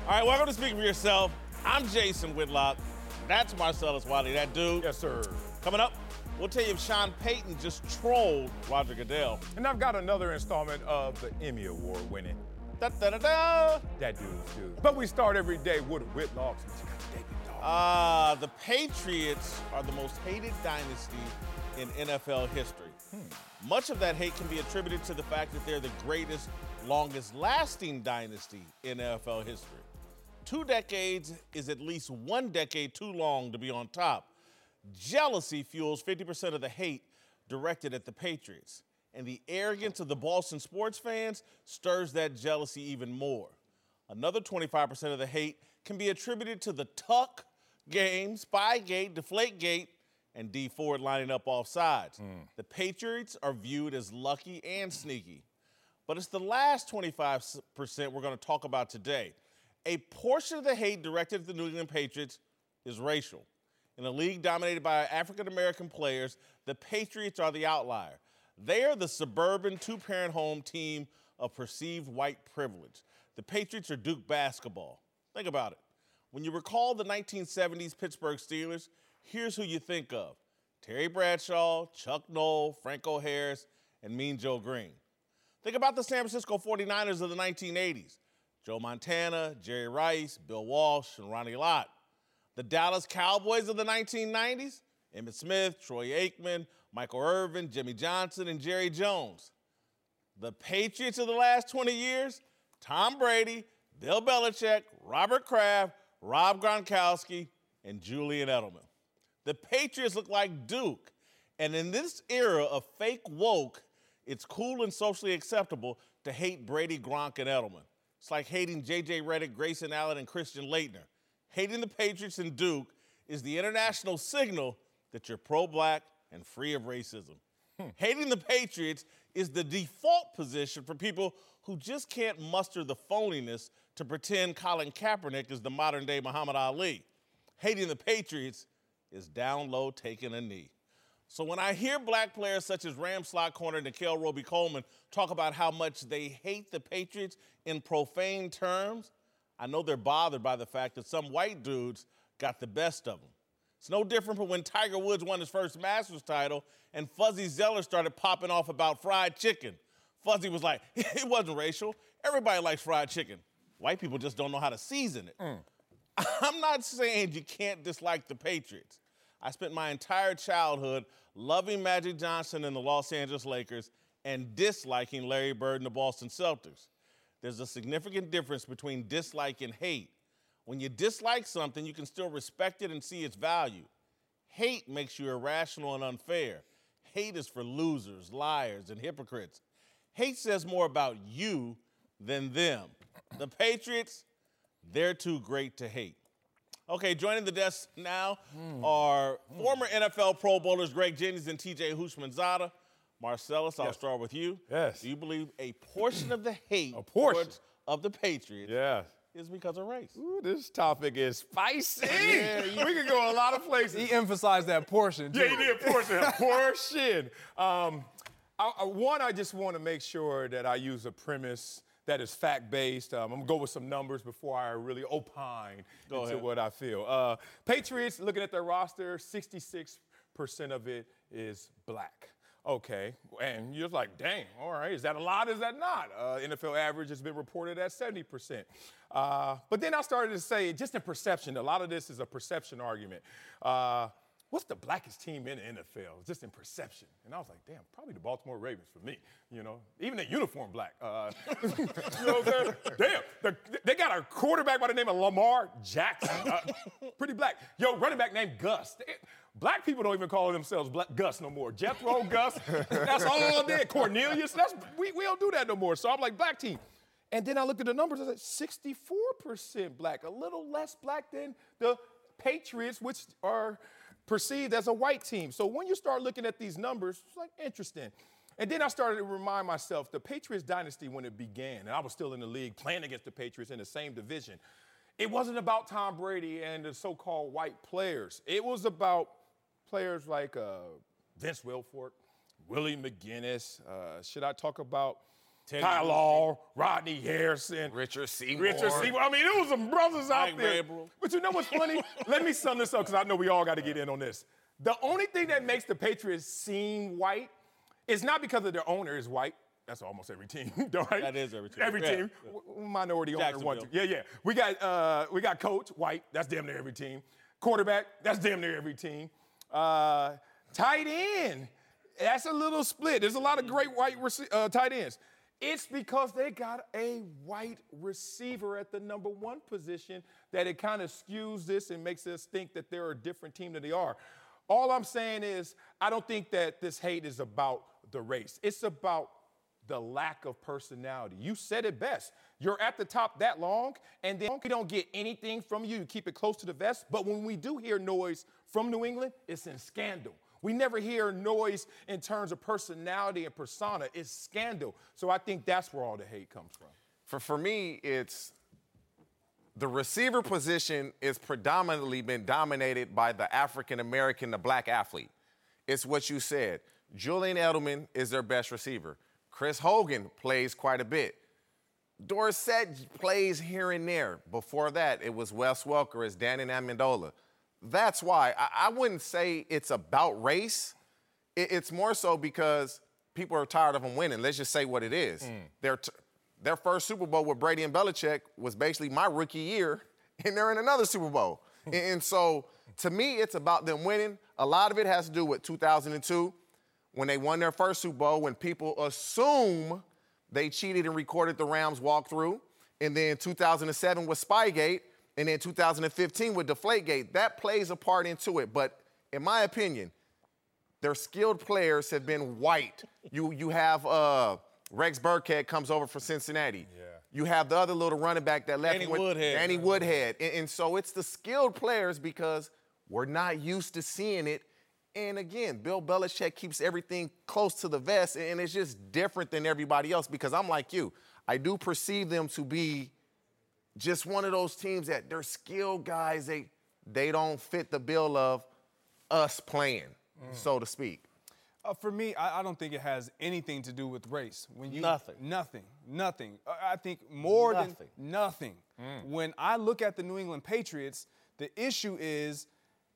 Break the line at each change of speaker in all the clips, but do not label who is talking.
All right, welcome to Speak for Yourself. I'm Jason Whitlock. That's Marcellus Wiley, that dude.
Yes, sir.
Coming up, we'll tell you if Sean Payton just trolled Roger Goodell.
And I've got another installment of the Emmy Award winning.
Da-da-da-da.
That dude's dude. But we start every day with Whitlock.
The Patriots are the most hated dynasty in NFL history. Much of that hate can be attributed to the fact that they're the greatest, longest-lasting dynasty in NFL history. 2 decades is at least 1 decade too long to be on top. Jealousy fuels 50% of the hate directed at the Patriots. And the arrogance of the Boston sports fans stirs that jealousy even more. Another 25% of the hate can be attributed to the Tuck game, Spygate, Deflategate, and D Ford lining up off sides. The Patriots are viewed as lucky and sneaky. But it's the last 25% we're going to talk about today. A portion of the hate directed at the New England Patriots is racial. In a league dominated by African-American players, the Patriots are the outlier. They are the suburban two-parent home team of perceived white privilege. The Patriots are Duke basketball. Think about it. When you recall the 1970s Pittsburgh Steelers, here's who you think of: Terry Bradshaw, Chuck Noll, Franco Harris, and Mean Joe Green. Think about the San Francisco 49ers of the 1980s. Joe Montana, Jerry Rice, Bill Walsh, and Ronnie Lott. The Dallas Cowboys of the 1990s, Emmitt Smith, Troy Aikman, Michael Irvin, Jimmy Johnson, and Jerry Jones. The Patriots of the last 20 years, Tom Brady, Bill Belichick, Robert Kraft, Rob Gronkowski, and Julian Edelman. The Patriots look like Duke, and in this era of fake woke, it's cool and socially acceptable to hate Brady, Gronk, and Edelman. It's like hating J.J. Redick, Grayson Allen, and Christian Laettner. Hating the Patriots and Duke is the international signal that you're pro-black and free of racism. Hating the Patriots is the default position for people who just can't muster the phoniness to pretend Colin Kaepernick is the modern-day Muhammad Ali. Hating the Patriots is down low taking a knee. So when I hear black players such as Ram slot corner Nickel Roby-Coleman talk about how much they hate the Patriots in profane terms, I know they're bothered by the fact that some white dudes got the best of them. It's no different from when Tiger Woods won his first Masters title and Fuzzy Zeller started popping off about fried chicken. Fuzzy was like, it wasn't racial. Everybody likes fried chicken. White people just don't know how to season it. I'm not saying you can't dislike the Patriots. I spent my entire childhood loving Magic Johnson and the Los Angeles Lakers and disliking Larry Bird and the Boston Celtics. There's a significant difference between dislike and hate. When you dislike something, you can still respect it and see its value. Hate makes you irrational and unfair. Hate is for losers, liars, and hypocrites. Hate says more about you than them. The Patriots, they're too great to hate. Okay, joining the desk now are former NFL Pro Bowlers Greg Jennings and TJ Houshmandzadeh. Marcellus, I'll start with you.
Yes.
Do you believe a portion of the hate of the Patriots is because of race?
Ooh, this topic is spicy. We could go a lot of places.
He emphasized that portion, too.
Yeah, he did portion. I just want to make sure that I use a premise that is fact-based. I'm going to go with some numbers before I really opine into what I feel. Patriots, looking at their roster, 66% of it is black. Okay, and you're like, dang, all right, is that a lot, is that not? NFL average has been reported at 70%. But then I started to say, just in perception, a lot of this is a perception argument. What's the blackest team in the NFL? Just in perception. And I was like, damn, probably the Baltimore Ravens for me, Even the uniform black. You know what I'm saying? Damn, they got a quarterback by the name of Lamar Jackson. Pretty black. Yo, running back named Gus. Black people don't even call themselves Gus no more. Jethro, Gus, that's all they. Cornelius, we don't do that no more. So I'm like, black team. And then I looked at the numbers, I said 64% black, a little less black than the Patriots, which are perceived as a white team. So when you start looking at these numbers, it's like interesting. And then I started to remind myself, the Patriots dynasty, when it began, and I was still in the league playing against the Patriots in the same division, it wasn't about Tom Brady and the so-called white players. It was about players like Vince Wilfork, Willie McGinnis. Should I talk about Kyle Law, Rodney Harrison,
Richard Seymour.
I mean, it was some brothers out
Mike
there.
Vrabel.
But you know what's funny? Let me sum this up because I know we all got to get in on this. The only thing that makes the Patriots seem white is not because of their owner is white. That's almost every team, right?
That is every team.
Every team. Minority owner, one team. Yeah. We got coach, white. That's damn near every team. Quarterback, that's damn near every team. Tight end, that's a little split. There's a lot of great white tight ends. It's because they got a white receiver at the number 1 position that it kind of skews this and makes us think that they're a different team than they are. All I'm saying is I don't think that this hate is about the race. It's about the lack of personality. You said it best. You're at the top that long, and then we don't get anything from you. You keep it close to the vest. But when we do hear noise from New England, it's in scandal. We never hear noise in terms of personality and persona. It's scandal. So I think that's where all the hate comes from.
For me, it's the receiver position is predominantly been dominated by the African-American, the black athlete. It's what you said. Julian Edelman is their best receiver. Chris Hogan plays quite a bit. Dorsett plays here and there. Before that, it was Wes Welker as Danny Amendola. That's why I wouldn't say it's about race. It's more so because people are tired of them winning. Let's just say what it is. Their first Super Bowl with Brady and Belichick was basically my rookie year, and they're in another Super Bowl. And so, to me, it's about them winning. A lot of it has to do with 2002, when they won their first Super Bowl, when people assume they cheated and recorded the Rams walkthrough. And then 2007 with Spygate. And then 2015 with Deflategate. That plays a part into it. But in my opinion, their skilled players have been white. You have Rex Burkhead comes over from Cincinnati. Yeah. You have the other little running back that left. Danny Woodhead. And so it's the skilled players because we're not used to seeing it. And again, Bill Belichick keeps everything close to the vest, and it's just different than everybody else because I'm like you. I do perceive them to be just one of those teams that they're skilled guys. They don't fit the bill of us playing, so to speak.
For me, I don't think it has anything to do with race.
Nothing.
Nothing. I think more than nothing. When I look at the New England Patriots, the issue is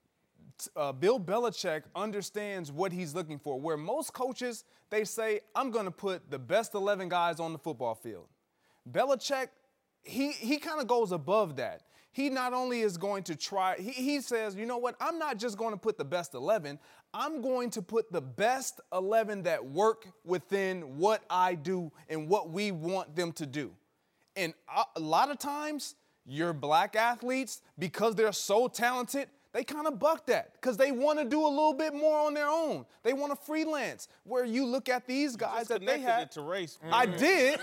Bill Belichick understands what he's looking for. Where most coaches, they say, I'm going to put the best 11 guys on the football field. Belichick, he kind of goes above that. He not only is going to try, he says, you know what, I'm not just going to put the best 11, I'm going to put the best 11 that work within what I do and what we want them to do. And a lot of times, your black athletes, because they're so talented, they kind of buck that because they want to do a little bit more on their own. They want to freelance. Where you look at these guys that they have.
It to race.
I did.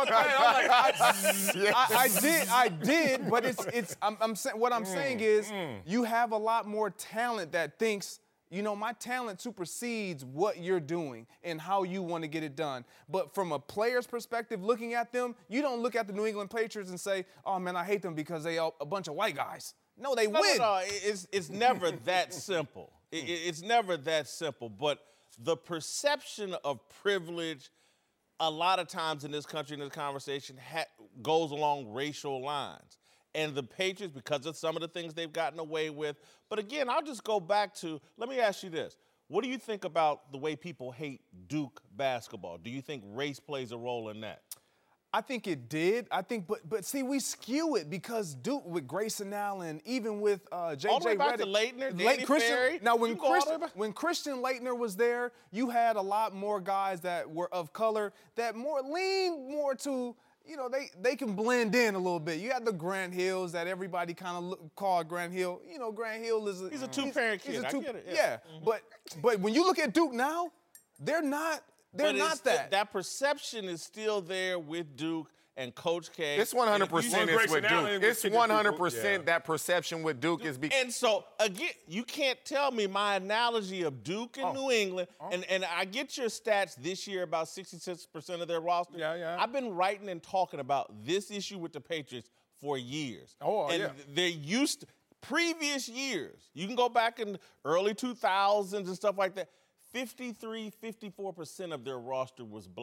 I did. But I'm saying what I'm saying is you have a lot more talent that thinks, you know, my talent supersedes what you're doing and how you want to get it done. But from a player's perspective, looking at them, you don't look at the New England Patriots and say, oh man, I hate them because they are a bunch of white guys. No, they win.
No, it's never that simple. It's never that simple. But the perception of privilege, a lot of times in this country, in this conversation, goes along racial lines. And the Patriots, because of some of the things they've gotten away with. But again, I'll just go back to, let me ask you this. What do you think about the way people hate Duke basketball? Do you think race plays a role in that?
I think it did. But see, we skew it because Duke with Grayson Allen, even with J.J.
All the way back
Redick,
to Leitner, Danny Ferry.
Now, when Christian Leitner was there, you had a lot more guys that were of color that leaned more to, you know, they can blend in a little bit. You had the Grant Hills that everybody kind of called Grant Hill. You know, Grant Hill is
he's a two-parent kid. I get it.
Yeah. But when you look at Duke now, they're not. They're not that.
That perception is still there with Duke and Coach K.
It's 100% it's with Duke. It's 100% that perception with Duke is because.
And so, again, you can't tell me my analogy of Duke and New England, and I get your stats this year, about 66% of their roster.
Yeah.
I've been writing and talking about this issue with the Patriots for years. They're used to, previous years, you can go back in the early 2000s and stuff like that, 54% of their roster was black.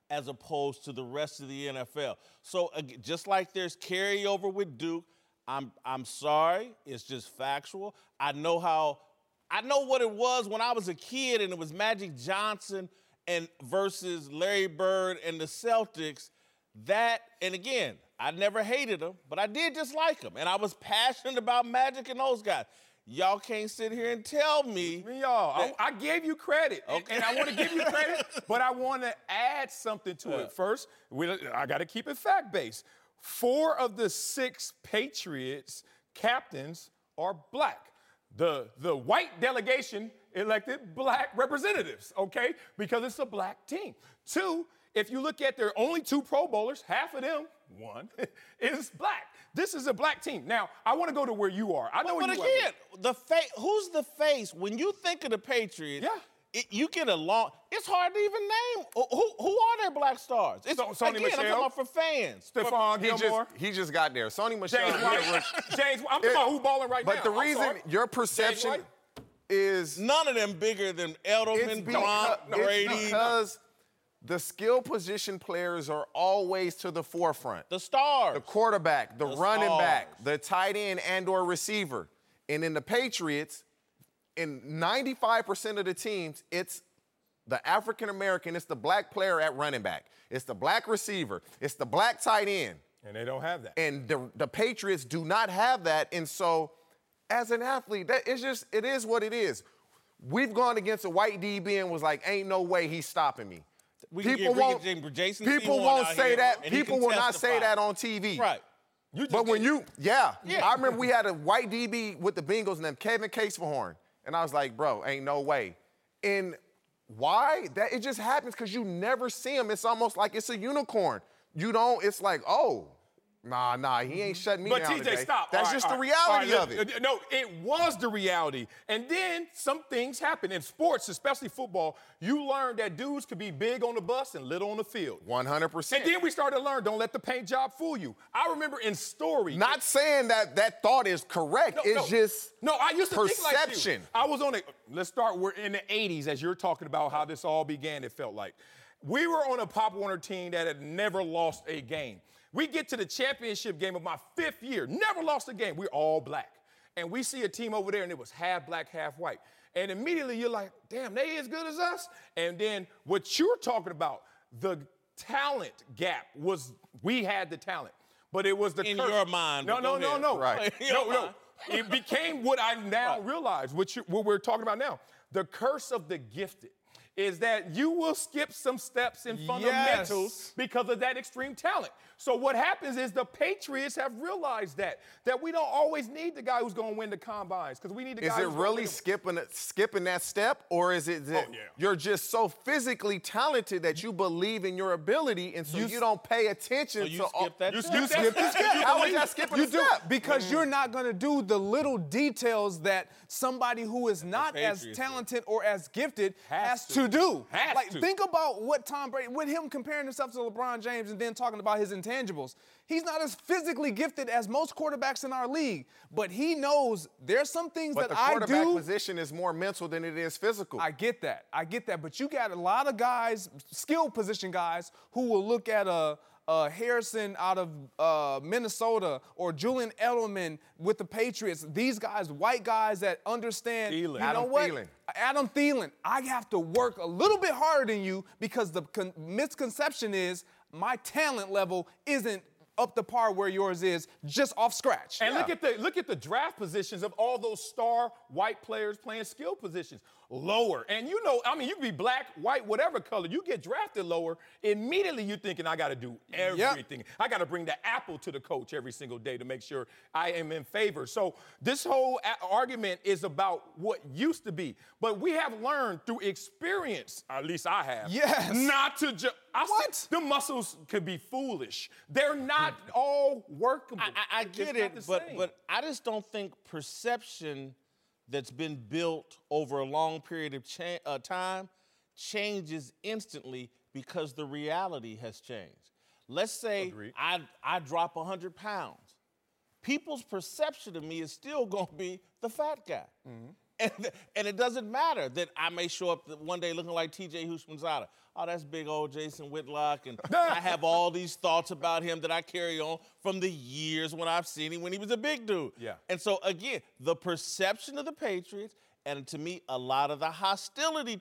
as opposed to the rest of the NFL. So just like there's carryover with Duke, I'm sorry, it's just factual. I know what it was when I was a kid, and it was Magic Johnson versus Larry Bird and the Celtics. And again, I never hated them, but I did just like them, and I was passionate about Magic and those guys. Y'all can't sit here and tell me.
I gave you credit, okay. and I want to give you credit, but I want to add something to it. First, I got to keep it fact-based. 4 of the 6 Patriots captains are black. The white delegation elected black representatives, okay, because it's a black team. 2, if you look at their only 2 Pro Bowlers, half of them, 1, is black. This is a black team. Now, I want to go to where you are. I know where you are.
But again, who's the face? When you think of the Patriots, you get it's hard to even name. Who are their black stars? It's
Sony Michel.
I'm talking about for fans.
Stephon Gilmore.
He just got there. Sony Michel.
James, I'm talking about who balling right now.
But the reason your perception is
none of them bigger than Edelman, Gronk, Brady.
It's because the skill position players are always to the forefront.
The stars.
The quarterback, the running back, the tight end and/or receiver. And in the Patriots, in 95% of the teams, it's the African-American, it's the black player at running back. It's the black receiver. It's the black tight end.
And they don't have that.
And the Patriots do not have that. And so, as an athlete, it is what it is. We've gone against a white DB and was like, ain't no way he's stopping me. People won't say that. People will not say that on TV.
Right.
I remember we had a white DB with the Bengals named Kevin Caseforhorn. And I was like, bro, ain't no way. And why? It just happens because you never see him. It's almost like it's a unicorn. It's like, oh, nah, he ain't shutting me down
But TJ,
today.
stop.
That's just the reality of it.
No, it was the reality. And then some things happen. In sports, especially football, you learn that dudes could be big on the bus and little on the field.
100%.
And then we started to learn, don't let the paint job fool you. I remember in story.
Not saying that thought is correct. Just
I used to
perception.
Think like you. I was on let's start, we're in the 80s as you're talking about how this all began, it felt like. We were on a Pop Warner team that had never lost a game. We get to the championship game of my 5th year, never lost a game. We're all black. And we see a team over there, and it was half black, half white. And immediately you're like, damn, they as good as us? And then what you're talking about, the talent gap was, we had the talent. But it was the
In your mind.
No.
Right.
No. It became what I now realize, what we're talking about now. The curse of the gifted is that you will skip some steps in fundamentals because of that extreme talent. So what happens is the Patriots have realized that we don't always need the guy who's going to win the combines because we need the guy.
Is it really skipping that step, or is it that you're just so physically talented that you believe in your ability, and so you don't pay attention to
skip that
you
step.
skip the step. How is that skipping the step?
Because you're not going to do the little details that somebody who is not as talented or as gifted has to do. Think about what Tom Brady, with him comparing himself to LeBron James and then talking about his intangibles. He's not as physically gifted as most quarterbacks in our league, but he knows there's some things that I do.
But the quarterback position is more mental than it is physical.
I get that. But you got a lot of guys, skill position guys, who will look at a Harrison out of Minnesota or Julian Edelman with the Patriots. These guys, white guys that understand. Adam Thielen. I have to work a little bit harder than you because the misconception is my talent level isn't up to par where yours is, just off scratch.
And look at the draft positions of all those star white players playing skill positions. Lower. And you can be black, white, whatever color. You get drafted lower, immediately you're thinking, I got to do everything. I got to bring the apple to the coach every single day to make sure I am in favor. So this whole argument is about what used to be. But we have learned through experience, at least I have, not to just. The muscles could be foolish. They're not all workable.
I get it, but I just don't think perception that's been built over a long period of time changes instantly because the reality has changed. Let's say I drop 100 pounds. People's perception of me is still going to be the fat guy. And it doesn't matter that I may show up one day looking like T.J. Houshmandzadeh. Oh, that's big old Jason Whitlock, and I have all these thoughts about him that I carry on from the years when I've seen him when he was a big dude.
Yeah.
And so, again, the perception of the Patriots, and to me, a lot of the hostility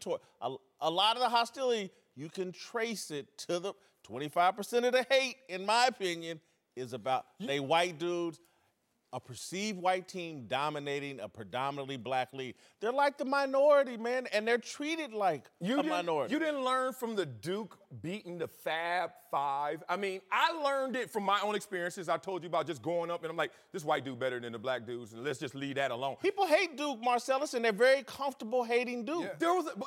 you can trace it to the 25% of the hate, in my opinion, is about they white dudes, a perceived white team dominating a predominantly black league. They're like the minority, man, and they're treated like a minority.
You didn't learn from the Duke beating the Fab Five. I mean, I learned it from my own experiences. I told you about just growing up, and I'm like, this white dude better than the black dudes, and let's just leave that alone.
People hate Duke, Marcellus, and they're very comfortable hating Duke.
Yeah. There was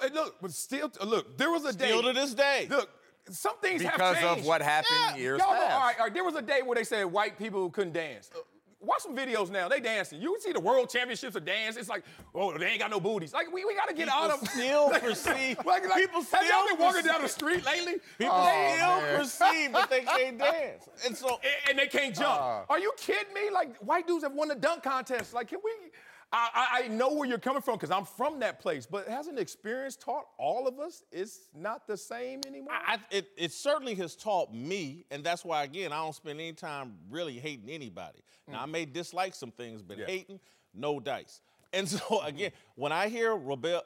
a day.
Still to this day.
Look, some things have
Because
changed.
of what happened years
Y'all know,
past.
all right, there was a day where they said white people couldn't dance. Watch some videos now. They dancing. You see the world championships of dance. It's like, oh, they ain't got no booties. Like, we got to get out of.
Still perceive.
People still. Have y'all been walking down the street lately?
People still perceive that they can't dance. And so.
And they can't jump. Are you kidding me? Like, white dudes have won the dunk contest. Like, can we. I know where you're coming from because I'm from that place, but hasn't experience taught all of us it's not the same anymore?
It certainly has taught me, and that's why, again, I don't spend any time really hating anybody. Now, I may dislike some things, but hating, no dice. And so, again, when I hear Roby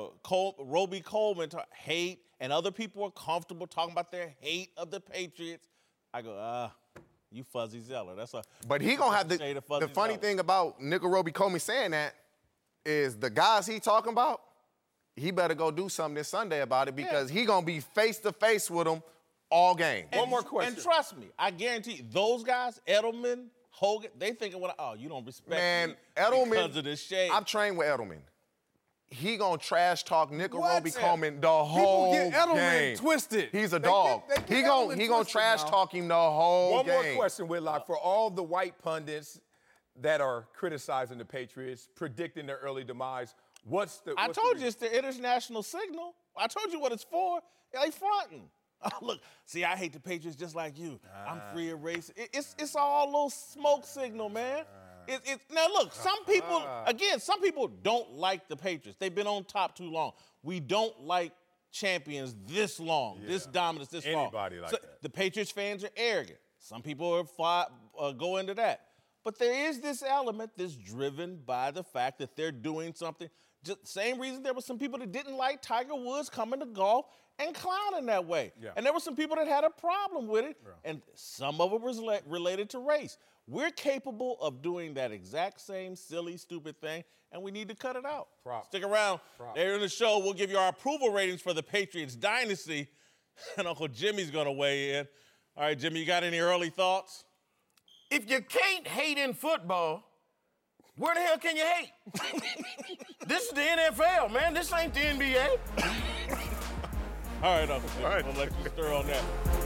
Coleman hate and other people are comfortable talking about their hate of the Patriots, I go, you fuzzy zealot.
But he gonna have the funny thing about Nickel Roby Coleman saying that is the guys he talking about, he better go do something this Sunday about it because he gonna be face to face with them all game.
One more question.
And trust me, I guarantee you, those guys, Edelman, Hogan, they thinking, you don't respect me
Edelman,
because of this shade.
I've trained with Edelman. He gonna trash talk Nickel Roby Coleman the whole game.
People get Edelman twisted.
He's a dog. He gonna trash talk him the whole game.
One more question, Whitlock, for all the white pundits that are criticizing the Patriots, predicting their early demise.
I told you it's the international signal. I told you what it's for. They fronting. Look, see, I hate the Patriots just like you. I'm free of race. It's all a little smoke signal, man. Now, look, some people don't like the Patriots. They've been on top too long. We don't like champions this long, this dominance this long.
Anybody like that.
The Patriots fans are arrogant. Some people go into that. But there is this element that's driven by the fact that they're doing something. Just same reason there were some people that didn't like Tiger Woods coming to golf and clowning that way. Yeah. And there were some people that had a problem with it, and some of it was related to race. We're capable of doing that exact same silly, stupid thing, and we need to cut it out. Stick around. Later in the show, we'll give you our approval ratings for the Patriots dynasty, and Uncle Jimmy's going to weigh in. All right, Jimmy, you got any early thoughts?
If you can't hate in football, where the hell can you hate? This is the NFL, man. This ain't the NBA.
All right, Uncle Jimmy, we'll let you stir on that.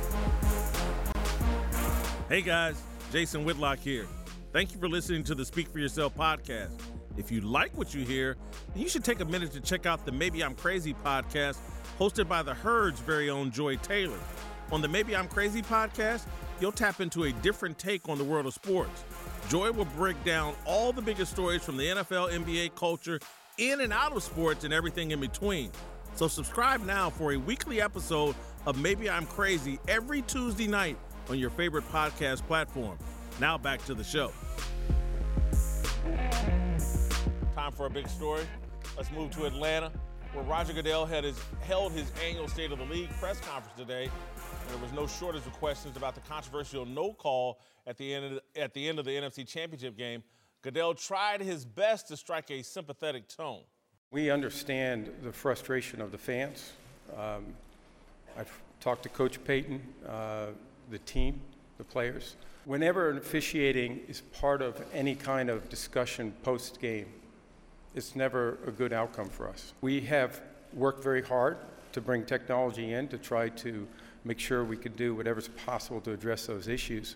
Hey, guys. Jason Whitlock here. Thank you for listening to the Speak for Yourself podcast. If you like what you hear, then you should take a minute to check out the Maybe I'm Crazy podcast hosted by the Herd's very own Joy Taylor. On the Maybe I'm Crazy podcast, you'll tap into a different take on the world of sports. Joy will break down all the biggest stories from the NFL, NBA culture, in and out of sports, and everything in between. So subscribe now for a weekly episode of Maybe I'm Crazy every Tuesday night on your favorite podcast platform. Now back to the show. Time for a big story. Let's move to Atlanta, where Roger Goodell held his annual State of the League press conference today. And there was no shortage of questions about the controversial no call at the end of the NFC Championship game. Goodell tried his best to strike a sympathetic tone.
We understand the frustration of the fans. I've talked to Coach Payton, the team, the players. Whenever officiating is part of any kind of discussion post-game, it's never a good outcome for us. We have worked very hard to bring technology in to try to make sure we could do whatever's possible to address those issues.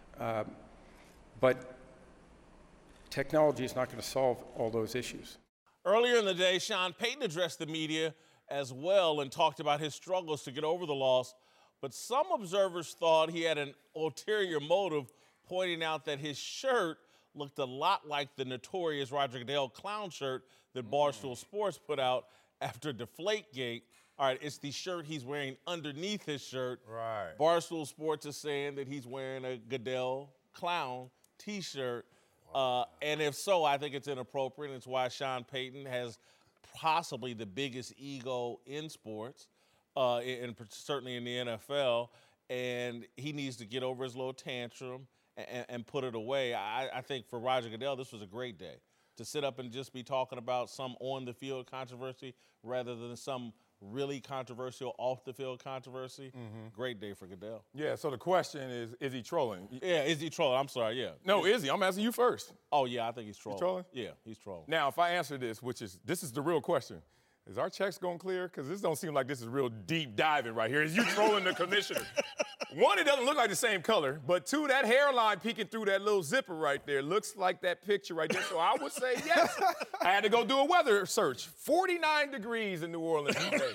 But technology is not going to solve all those issues.
Earlier in the day, Sean Payton addressed the media as well and talked about his struggles to get over the loss. But some observers thought he had an ulterior motive, pointing out that his shirt looked a lot like the notorious Roger Goodell clown shirt that Barstool Sports put out after Deflategate. All right, it's the shirt he's wearing underneath his shirt.
Right.
Barstool Sports is saying that he's wearing a Goodell clown T-shirt. And if so, I think it's inappropriate. It's why Sean Payton has possibly the biggest ego in sports, and certainly in the NFL. And he needs to get over his little tantrum and put it away. I think for Roger Goodell, this was a great day to sit up and just be talking about some on-the-field controversy rather than some really controversial off-the-field controversy. Great day for Goodell.
Yeah, so the question is he trolling?
Yeah, is he trolling? I'm sorry, yeah.
No, is he? I'm asking you first.
Oh, yeah, I think he's trolling.
He's trolling?
Yeah, he's trolling.
Now, if I answer this, this is the real question. Is our checks going clear? Because this don't seem like this is real deep diving right here. Is you trolling the commissioner? One, it doesn't look like the same color. But two, that hairline peeking through that little zipper right there looks like that picture right there. So I would say yes. I had to go do a weather search. 49 degrees in New Orleans today.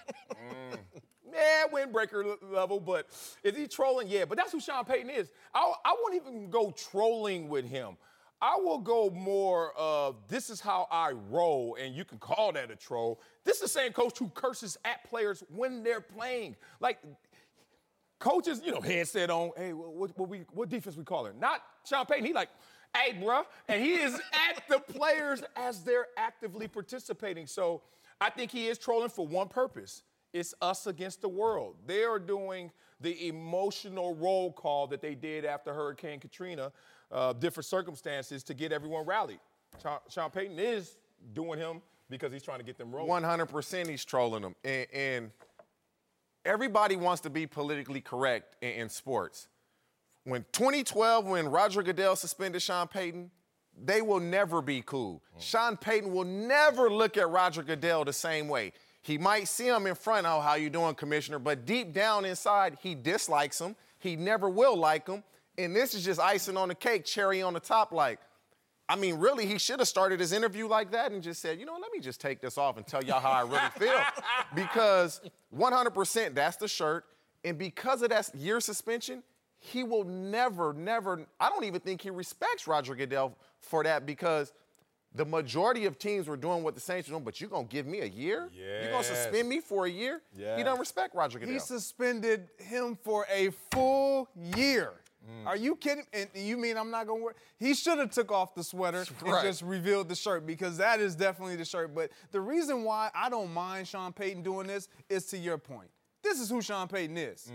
Yeah, windbreaker level, but is he trolling? Yeah, but that's who Sean Payton is. I won't even go trolling with him. I will go more of this is how I roll, and you can call that a troll. This is the same coach who curses at players when they're playing. Like, coaches, headset on, hey, what defense we calling? Not Sean Payton. He like, hey, bruh. And he is at the players as they're actively participating. So I think he is trolling for one purpose. It's us against the world. They are doing the emotional roll call that they did after Hurricane Katrina, different circumstances to get everyone rallied. Sean Payton is doing him because he's trying to get them rolling.
100% he's trolling them. And everybody wants to be politically correct in sports. When 2012, when Roger Goodell suspended Sean Payton, they will never be cool. Sean Payton will never look at Roger Goodell the same way. He might see him in front, oh, how you doing, Commissioner? But deep down inside, he dislikes him. He never will like him. And this is just icing on the cake, cherry on the top. Like, I mean, really, he should have started his interview like that and just said, let me just take this off and tell y'all how I really feel. Because 100%, that's the shirt. And because of that year suspension, he will never, I don't even think he respects Roger Goodell for that because the majority of teams were doing what the Saints were doing, but you're going to give me a year?
Yes.
You're going to suspend me for a year?
Yes.
He don't respect Roger Goodell.
He suspended him for a full year. Are you kidding? And you mean I'm not going to work? He should have took off the sweater and just revealed the shirt because that is definitely the shirt. But the reason why I don't mind Sean Payton doing this is to your point. This is who Sean Payton is.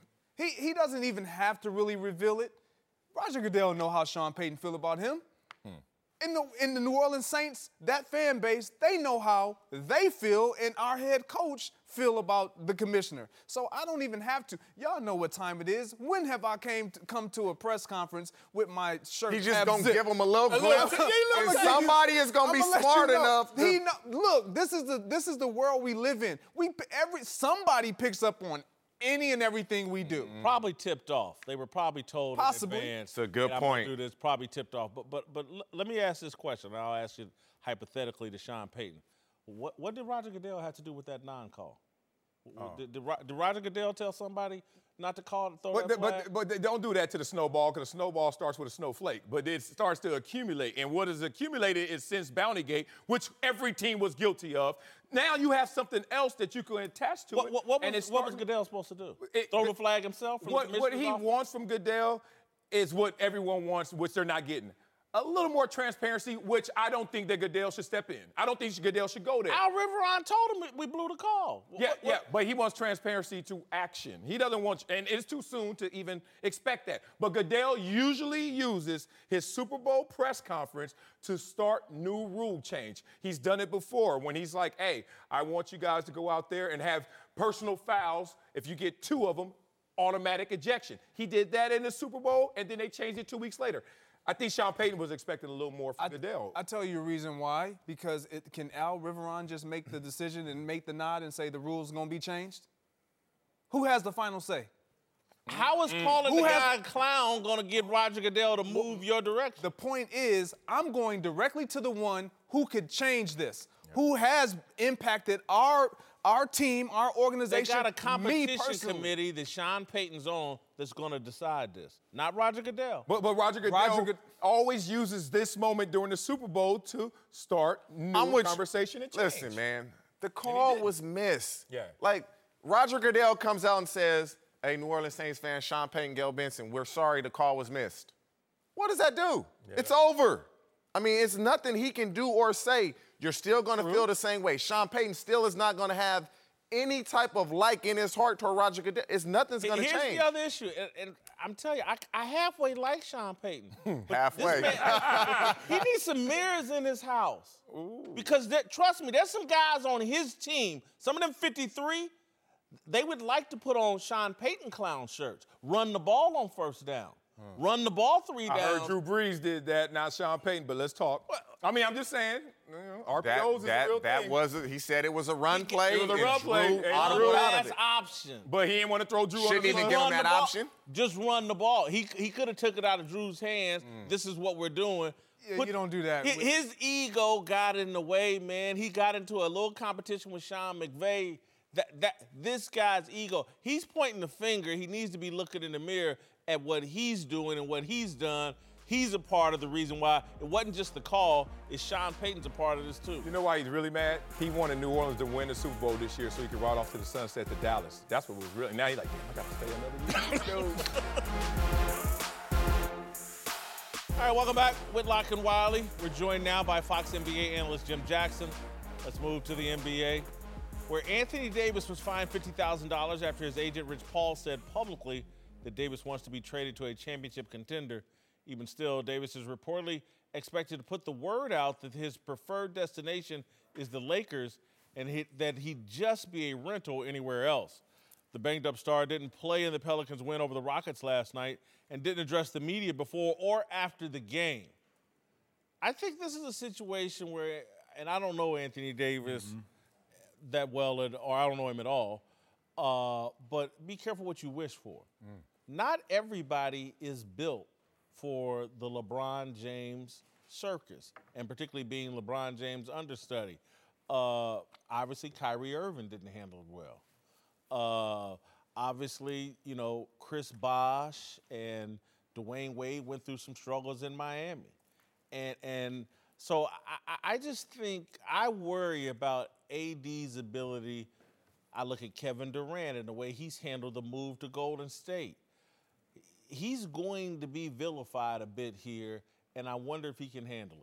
He doesn't even have to really reveal it. Roger Goodell know how Sean Payton feel about him. In the New Orleans Saints, that fan base, they know how they feel and our head coach feel about the commissioner. So I don't even have to. Y'all know what time it is. When have I come to a press conference with my shirt
He's just going to give him a little glimpse, and
look,
somebody is going to be smart enough to...
Look, this is the world we live in. Somebody picks up on any and everything we do.
Probably tipped off. They were probably told
Possibly.
in advance.
It's a good
I'm
point.
gonna do this. Probably tipped off. But let me ask this question. And I'll ask you hypothetically to Sean Payton. What did Roger Goodell have to do with that non-call? Did Roger Goodell tell somebody not to call that flag?
But they don't do that to the snowball because the snowball starts with a snowflake. But it starts to accumulate. And what is accumulated is since Bountygate, which every team was guilty of. Now you have something else that you can attach to it.
What was Goodell supposed to do? Throw the flag himself?
What he wants from Goodell is what everyone wants, which they're not getting. A little more transparency, which I don't think that Goodell should step in. I don't think Goodell should go there.
Al Riveron told him we blew the call.
But he wants transparency to action. He doesn't want, and it's too soon to even expect that. But Goodell usually uses his Super Bowl press conference to start new rule change. He's done it before when he's like, hey, I want you guys to go out there and have personal fouls. If you get 2 of them, automatic ejection. He did that in the Super Bowl, and then they changed it 2 weeks later. I think Sean Payton was expecting a little more from Goodell.
I'll tell you a reason why. Because can Al Riveron just make the decision and make the nod and say the rules are going to be changed? Who has the final say?
How is calling the guy a clown going to get Roger Goodell to move your direction?
The point is, I'm going directly to the one who could change this. who has impacted our team, our organization.
They got a competition committee that Sean Payton's on that's going to decide this, not Roger Goodell.
But Roger Goodell always uses this moment during the Super Bowl to start new conversation and change.
Listen, man, the call was missed.
Yeah.
Like, Roger Goodell comes out and says, hey, New Orleans Saints fan, Sean Payton, Gayle Benson, we're sorry the call was missed. What does that do? Yeah. It's over. I mean, it's nothing he can do or say. You're still going to feel the same way. Sean Payton still is not going to have any type of like in his heart toward Roger Goodell. Nothing's going to change.
Here's the other issue, and I'm telling you, I halfway like Sean Payton.
Halfway.
Man, he needs some mirrors in his house. Ooh. Because, trust me, there's some guys on his team, some of them 53, they would like to put on Sean Payton clown shirts, run the ball on first down. Run the ball 3 downs.
I heard Drew Brees did that, not Sean Payton, but let's talk. I mean, I'm just saying, RPOs is a real thing.
He said it was a run play.
It was a run play.
Drew out of it.
Option.
But he didn't want to throw Drew
Shouldn't even give him that option.
Just run the ball. He could have took it out of Drew's hands. This is what we're doing.
Yeah, you don't do that.
His ego got in the way, man. He got into a little competition with Sean McVay. This guy's ego, he's pointing the finger. He needs to be looking in the mirror at what he's doing and what he's done. He's a part of the reason why it wasn't just the call. It's Sean Payton's a part of this too.
You know why he's really mad? He wanted New Orleans to win the Super Bowl this year so he could ride off to the sunset to Dallas. That's what was really. Now he's like, damn, I got to stay another year.
All right, welcome back. Whitlock and Wiley. We're joined now by Fox NBA analyst Jim Jackson. Let's move to the NBA, where Anthony Davis was fined $50,000 after his agent Rich Paul said publicly that Davis wants to be traded to a championship contender. Even still, Davis is reportedly expected to put the word out that his preferred destination is the Lakers and that he'd just be a rental anywhere else. The banged-up star didn't play in the Pelicans' win over the Rockets last night and didn't address the media before or after the game. I think this is a situation where, and I don't know Anthony Davis that well, or I don't know him at all, but be careful what you wish for. Not everybody is built for the LeBron James circus, and particularly being LeBron James' understudy. Obviously, Kyrie Irving didn't handle it well. Obviously, Chris Bosh and Dwayne Wade went through some struggles in Miami. And so I just think I worry about AD's ability. I look at Kevin Durant and the way he's handled the move to Golden State. He's going to be vilified a bit here, and I wonder if he can handle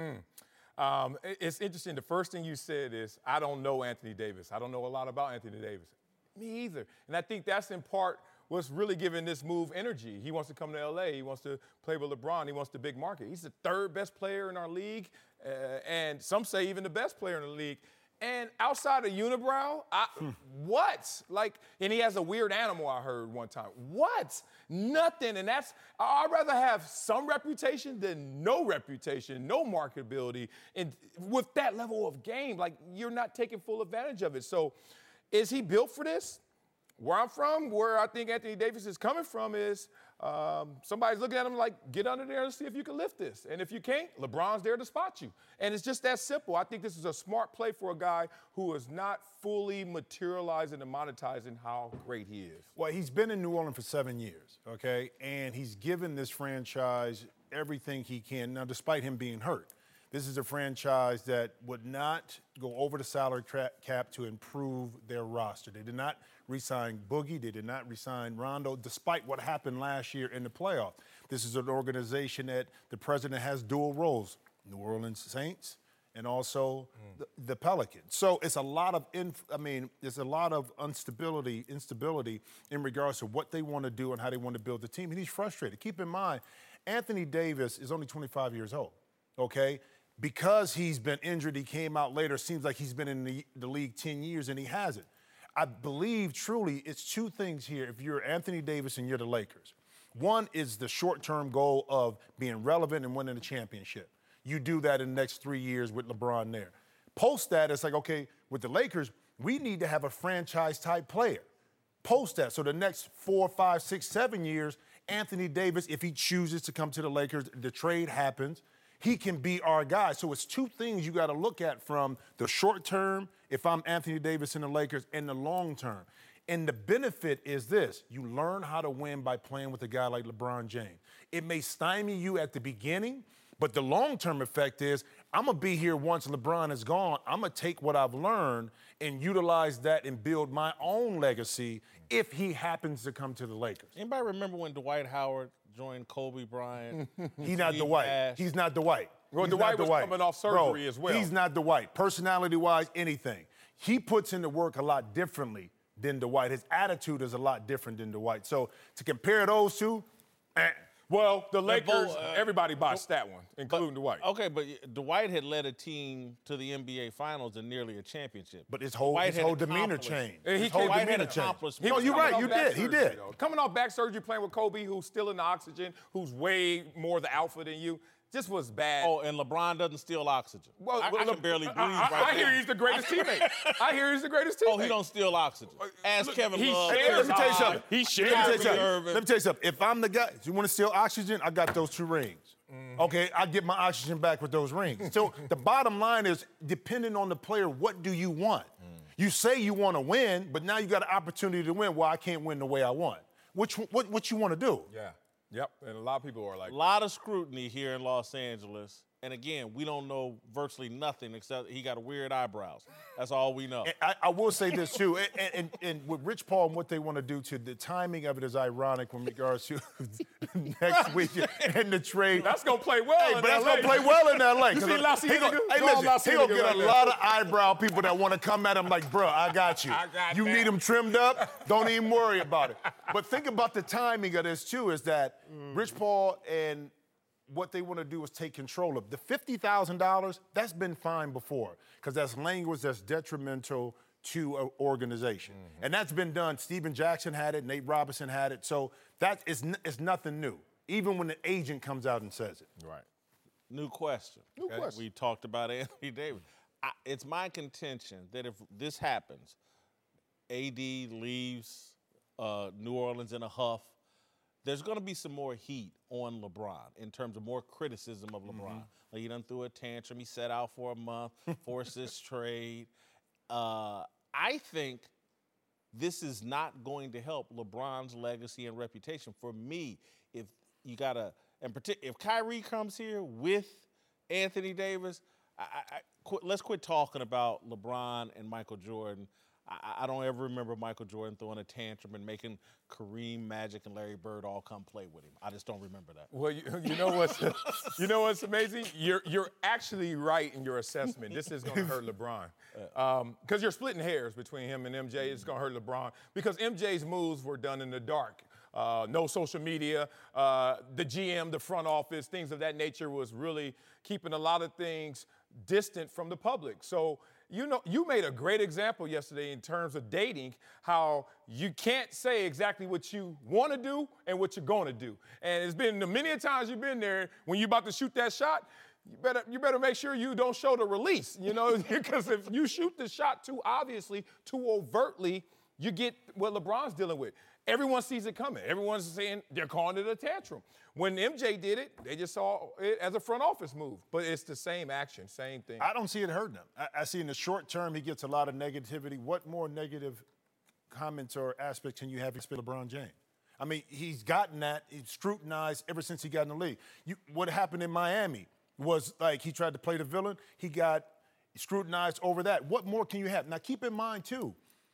it.
It's interesting. The first thing you said is, I don't know Anthony Davis. I don't know a lot about Anthony Davis. Me either. And I think that's in part what's really giving this move energy. He wants to come to L.A. He wants to play with LeBron. He wants the big market. He's the third best player in our league, and some say even the best player in the league. And outside of Unibrow, what? And he has a weird animal, I heard one time. What? Nothing. And I'd rather have some reputation than no reputation, no marketability. And with that level of game, you're not taking full advantage of it. So is he built for this? Where I'm from, where I think Anthony Davis is coming from is somebody's looking at him like, get under there and see if you can lift this. And if you can't, LeBron's there to spot you. And it's just that simple. I think this is a smart play for a guy who is not fully materializing and monetizing how great he is.
Well, he's been in New Orleans for 7 years, okay? And he's given this franchise everything he can. Now, despite him being hurt, this is a franchise that would not go over the salary cap to improve their roster. They did not re-sign Boogie. They did not re-sign Rondo, despite what happened last year in the playoffs. This is an organization that the president has dual roles, New Orleans Saints and also the Pelicans. So it's a lot of, there's a lot of instability in regards to what they want to do and how they want to build the team. And he's frustrated. Keep in mind, Anthony Davis is only 25 years old, okay? Because he's been injured, he came out later. Seems like he's been in the league 10 years, and he hasn't. I believe, truly, it's two things here if you're Anthony Davis and you're the Lakers. One is the short-term goal of being relevant and winning a championship. You do that in the next 3 years with LeBron there. Post that, it's like, okay, with the Lakers, we need to have a franchise-type player. Post that. So the next 4, 5, 6, 7 years, Anthony Davis, if he chooses to come to the Lakers, the trade happens. he can be our guy. So it's two things you got to look at from the short term, if I'm Anthony Davis and the Lakers, and the long term. And the benefit is this. You learn how to win by playing with a guy like LeBron James. It may stymie you at the beginning, but the long-term effect is I'm going to be here once LeBron is gone. I'm going to take what I've learned and utilize that and build my own legacy if he happens to come to the Lakers.
Anybody remember when Dwight Howard joined Kobe Bryant?
He's not Dwight. He's not Dwight.
Well,
He's
Dwight
not
was
Dwight.
coming off surgery
Bro,
as well.
He's not Dwight. Personality-wise, anything. He puts in the work a lot differently than Dwight. His attitude is a lot different than Dwight. So to compare those two,
well, the Lakers, everybody bought that one, including Dwight.
Okay, but Dwight had led a team to the NBA Finals and nearly a championship.
But his whole demeanor changed.
His
whole
Dwight
demeanor
had
changed.
accomplished.
No, you're right. You did. He did.
Coming off back surgery, playing with Kobe, who's still in the oxygen, who's way more the alpha than you, just was bad.
Oh, and LeBron doesn't steal oxygen.
Well,
I can barely breathe
I hear he's the greatest teammate. I hear he's the greatest teammate.
Oh, he don't steal oxygen. Ask Kevin
he
Love.
shares
Let me tell you something.
He shares.
Let me tell you something. If I'm the guy, you want to steal oxygen, I got those 2 rings. Okay, I get my oxygen back with those rings. So the bottom line is, depending on the player, what do you want? You say you want to win, but now you got an opportunity to win. Well, I can't win the way I want. What you want to do?
Yeah. Yep. And a lot of people are like,
A lot of scrutiny here in Los Angeles. And again, we don't know virtually nothing except he got weird eyebrows. That's all we know.
I will say this too, and with Rich Paul and what they want to do to the timing of it is ironic in regards to next week and the trade.
that's gonna play well.
Hey,
in
but that's
LA.
gonna play well in LA.
You see La Cienega?
He gonna get a lot of eyebrow people that want to come at him like, bro, I got you. You need them trimmed up. Don't even worry about it. But think about the timing of this too. Is that Rich Paul and what they want to do is take control of the $50,000. That's been fine before because that's language that's detrimental to an organization, and that's been done. Steven Jackson had it, Nate Robinson had it, so that is it's nothing new. Even when the agent comes out and says it.
Right.
New question. We talked about Anthony Davis. It's my contention that if this happens, AD leaves New Orleans in a huff, there's going to be some more heat on LeBron in terms of more criticism of LeBron. Like he done threw a tantrum. He sat out for a month, forced this trade. I think this is not going to help LeBron's legacy and reputation. For me, if you got to, and if Kyrie comes here with Anthony Davis, let's quit talking about LeBron and Michael Jordan. I don't ever remember Michael Jordan throwing a tantrum and making Kareem, Magic, and Larry Bird all come play with him. I just don't remember that.
Well, you know what's amazing? You're actually right in your assessment. This is going to hurt LeBron because you're splitting hairs between him and MJ. It's going to hurt LeBron because MJ's moves were done in the dark. No social media. The GM, the front office, things of that nature was really keeping a lot of things distant from the public. So. You made a great example yesterday in terms of dating, how you can't say exactly what you want to do and what you're going to do. And it's been many a times you've been there when you're about to shoot that shot, you better make sure you don't show the release, because if you shoot the shot too obviously, too overtly, you get what LeBron's dealing with. Everyone sees it coming. Everyone's saying they're calling it a tantrum. When MJ did it, they just saw it as a front office move. But it's the same action, same thing.
I don't see it hurting him. I see in the short term he gets a lot of negativity. What more negative comments or aspects can you have against LeBron James? I mean, he's gotten that. He's scrutinized ever since he got in the league. What happened in Miami was like he tried to play the villain. He got scrutinized over that. What more can you have? Now, keep in mind, too,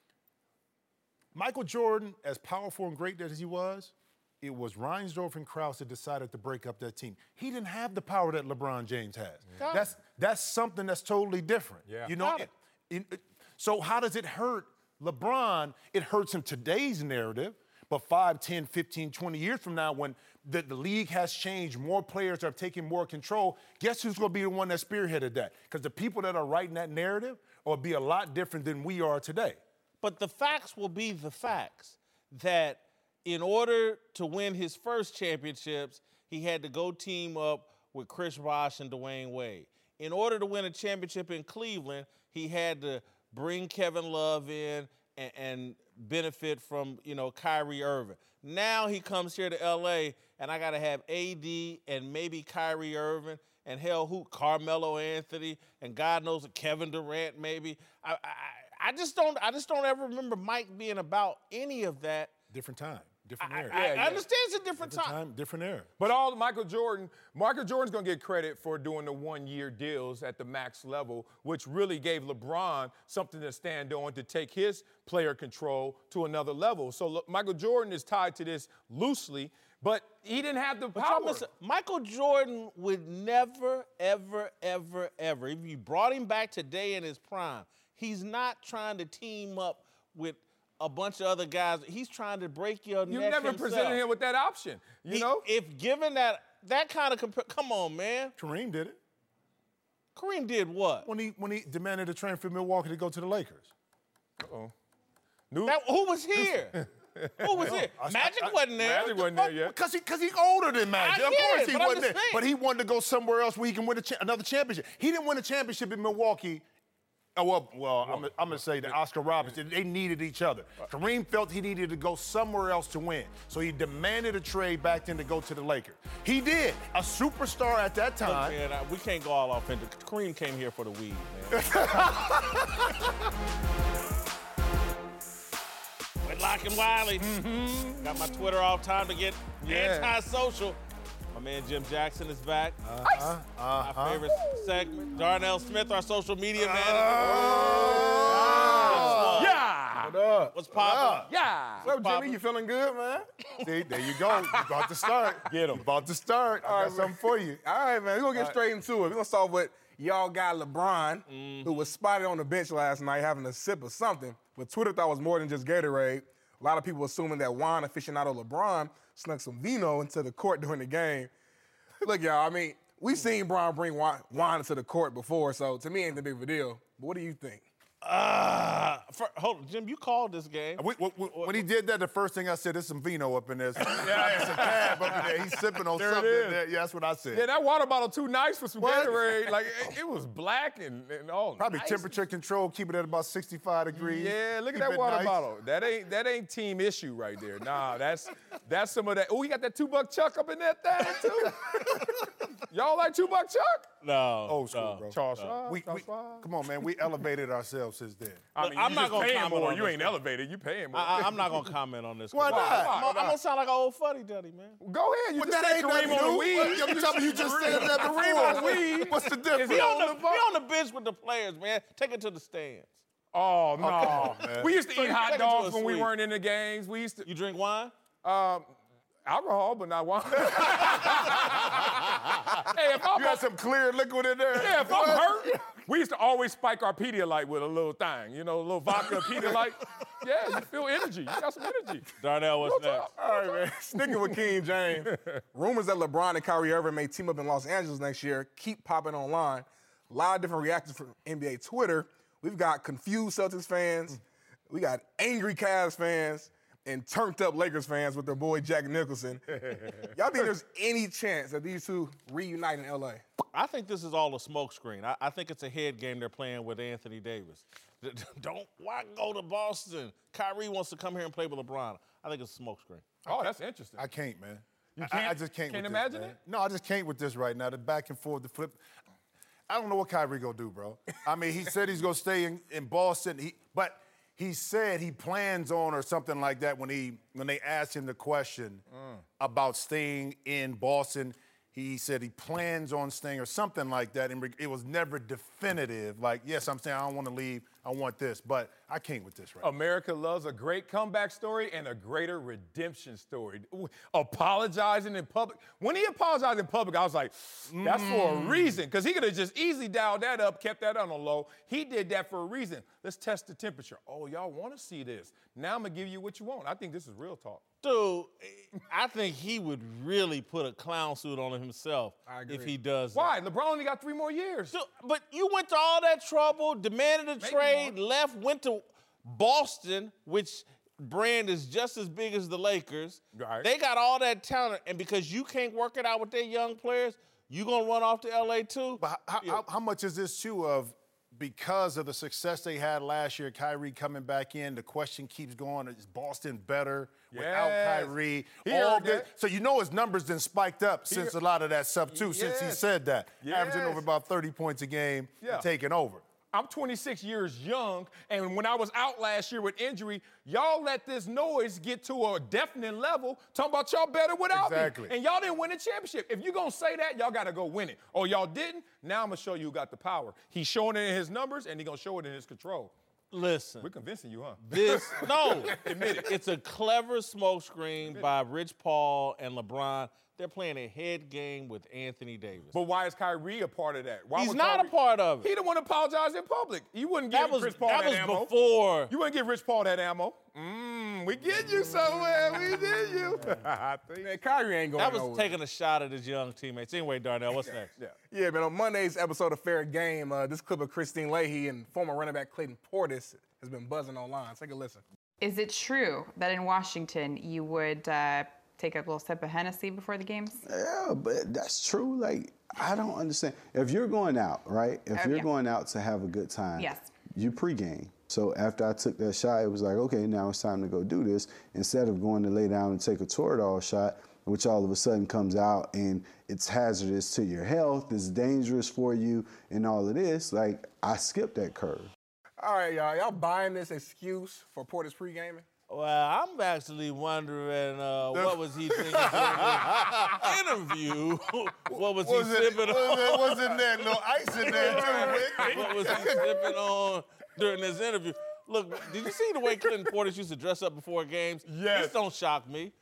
Michael Jordan, as powerful and great as he was, it was Reinsdorf and Krause that decided to break up that team. He didn't have the power that LeBron James has. That's something that's totally different.
Yeah.
So how does it hurt LeBron? It hurts him today's narrative, but 5, 10, 15, 20 years from now when the league has changed, more players are taking more control, guess who's going to be the one that spearheaded that? Because the people that are writing that narrative will be a lot different than we are today.
But the facts will be the facts that in order to win his first championships, he had to go team up with Chris Bosh and Dwayne Wade. In order to win a championship in Cleveland, he had to bring Kevin Love in and benefit from, Kyrie Irving. Now he comes here to L.A., and I got to have AD and maybe Kyrie Irving and hell, Carmelo Anthony and God knows Kevin Durant maybe. I just don't ever remember Mike being about any of that.
Different time, different era.
I understand it's a different time.
Different era.
But all Michael Jordan's going to get credit for doing the one-year deals at the max level, which really gave LeBron something to stand on to take his player control to another level. So Michael Jordan is tied to this loosely, but he didn't have the power.
Michael Jordan would never, ever, ever, ever, if you brought him back today in his prime, he's not trying to team up with a bunch of other guys. He's trying to break your neck
never
himself.
presented him with that option, you know?
If given that kind of come on, man.
Kareem did it.
Kareem did what?
When he demanded a train from Milwaukee to go to the Lakers.
Uh-oh.
Who was here? Who was here? Magic wasn't there.
Magic wasn't there yet.
Because he's older than Magic. Of course he wasn't there.
Saying.
But he wanted to go somewhere else where he can win another championship. He didn't win a championship in Milwaukee. Oh, well, I'm going to say that Oscar Robertson, they needed each other. Kareem felt he needed to go somewhere else to win. So he demanded a trade back then to go to the Lakers. He did. A superstar at that time.
Look, man, we can't go all offensive. Kareem came here for the weed, man. Whitlock and Wiley. Mm-hmm. Got my Twitter off, time to get anti-social. My man Jim Jackson is back. My favorite segment. Darnell Smith, our social media manager.
Yeah.
What up?
What's poppin'?
Yeah.
What's up, Jimmy? You feeling good, man? See, there you go. You about to start. Get him. About to start. I got something for you.
All right, man. We're going to get straight into it. We're going to start with y'all guy LeBron, who was spotted on the bench last night having a sip of something. But Twitter thought it was more than just Gatorade. A lot of people assuming that wine aficionado LeBron snuck some vino into the court during the game. Look, y'all, I mean, we've seen Bron bring wine into the court before, so to me, it ain't that big of a deal. But what do you think?
Hold on, Jim, you called this game.
When he did that, the first thing I said, there's some vino up in there. There's some tab up in there. He's sipping on something. There. Yeah, that's what I said.
Yeah, that water bottle too nice for some Gatorade. Like, it was black and all
Probably
nice.
temperature control, keep it at about 65 degrees.
Yeah, look at
Keep
that
it
water
nice.
bottle. That ain't team issue right there. Nah, that's some of that. Oh, he got that $2 Chuck up in that thing too. Y'all like $2 Chuck?
No.
Old school, bro.
Charles Schwab.
Come on, man. We elevated ourselves since then.
I mean,
I'm not gonna
paying
comment
more.
on
You
this
ain't
one.
elevated. You paying more.
I'm not going to comment on this.
Why not?
I'm going to sound like an old fuddy-duddy, man.
Go ahead. You
But
just
that
said
ain't
Kareem
nothing
on the
new.
weed.
You tell me you just said that
Kareem on
before.
weed.
What's the difference?
He on the bench with the players, man. Take it to the stands.
Oh, no.
come on, man.
We used to eat hot
take it to
dogs
a
when we
suite.
weren't in the games. We used to.
You drink wine?
Alcohol, but not wine. Hey, if I'm
You got some clear liquid in there?
Yeah, if I'm hurt, we used to always spike our Pedialyte with a little thing, you know, a little vodka Pedialyte. Yeah, you feel energy. You got some energy.
Darnell, what's next?
All right, man. Sticking with King James, rumors that LeBron and Kyrie Irving may team up in Los Angeles next year keep popping online. A lot of different reactions from NBA Twitter. We've got confused Celtics fans. We got angry Cavs fans and turned up Lakers fans with their boy Jack Nicholson. Y'all think there's any chance that these two reunite in L.A.?
I think this is all a smokescreen. I think it's a head game they're playing with Anthony Davis. Why go to Boston? Kyrie wants to come here and play with LeBron. I think it's a smokescreen.
Oh, that's interesting.
I can't, man.
You
I just can't with
imagine
this, man.
it?
No, I just can't with this right now. The back and forth, the flip. I don't know what Kyrie gonna do, bro. I mean, he said he's gonna stay in Boston. But he said he plans on or something like that when they asked him the question about staying in Boston. He said he plans on staying or something like that. And it was never definitive. Like, yes, I'm saying I don't want to leave. I want this. But I can't with this right now.
America loves a great comeback story and a greater redemption story. Apologizing in public. When he apologized in public, I was like, that's for a reason. Because he could have just easily dialed that up, kept that on the low. He did that for a reason. Let's test the temperature. Oh, y'all want to see this. Now I'm going to give you what you want. I think this is real talk.
Dude, I think he would really put a clown suit on himself if he does
Why?
that.
LeBron only got 3 more years.
Dude, but you went to all that trouble, demanded a trade, left, went to Boston, which brand is just as big as the Lakers.
Right.
They got all that talent, and because you can't work it out with their young players, you gonna run off to LA too?
But how much is this too of because of the success they had last year, Kyrie coming back in, the question keeps going, is Boston better without Kyrie? All good. So you know his numbers then spiked up since a lot of that stuff too, since he said that. Averaging over about 30 points a game and taking over.
I'm 26 years young, and when I was out last year with injury, y'all let this noise get to a deafening level, talking about y'all better without me. And y'all didn't win the championship. If you're going to say that, y'all got to go win it. Oh, y'all didn't? Now I'm going to show you who got the power. He's showing it in his numbers, and he's going to show it in his control.
Listen.
We're convincing you, huh?
Admit it. It's a clever smokescreen by Rich Paul and LeBron. They're playing a head game with Anthony Davis.
But why is Kyrie a part of that?
He's not a part of it.
He didn't want to apologize in public. You wouldn't give Rich Paul that ammo.
That was before.
You wouldn't give Rich Paul that ammo. We get you somewhere. We did you.
Man, Kyrie ain't going nowhere.
That was taking a shot at his young teammates. Anyway, Darnell, what's next?
Yeah, man, on Monday's episode of Fair Game, this clip of Christine Leahy and former running back Clayton Portis has been buzzing online. Take a listen.
Is it true that in Washington you would take a little sip of Hennessy before the games?
Yeah, but that's true. Like, I don't understand. If you're going out, right? If you're going out to have a good time, you pregame. So after I took that shot, it was like, okay, now it's time to go do this. Instead of going to lay down and take a Toradol shot, which all of a sudden comes out and it's hazardous to your health, it's dangerous for you, and all of this, like, I skipped that curve.
All right, y'all. Y'all buying this excuse for Portis pre-gaming?
Well, I'm actually wondering what was he thinking during the interview? What was he sipping on?
Wasn't there no ice in there, too, Rick?
What was he sipping on during this interview? Look, did you see the way Clinton Portis used to dress up before games?
Yes.
This don't shock me.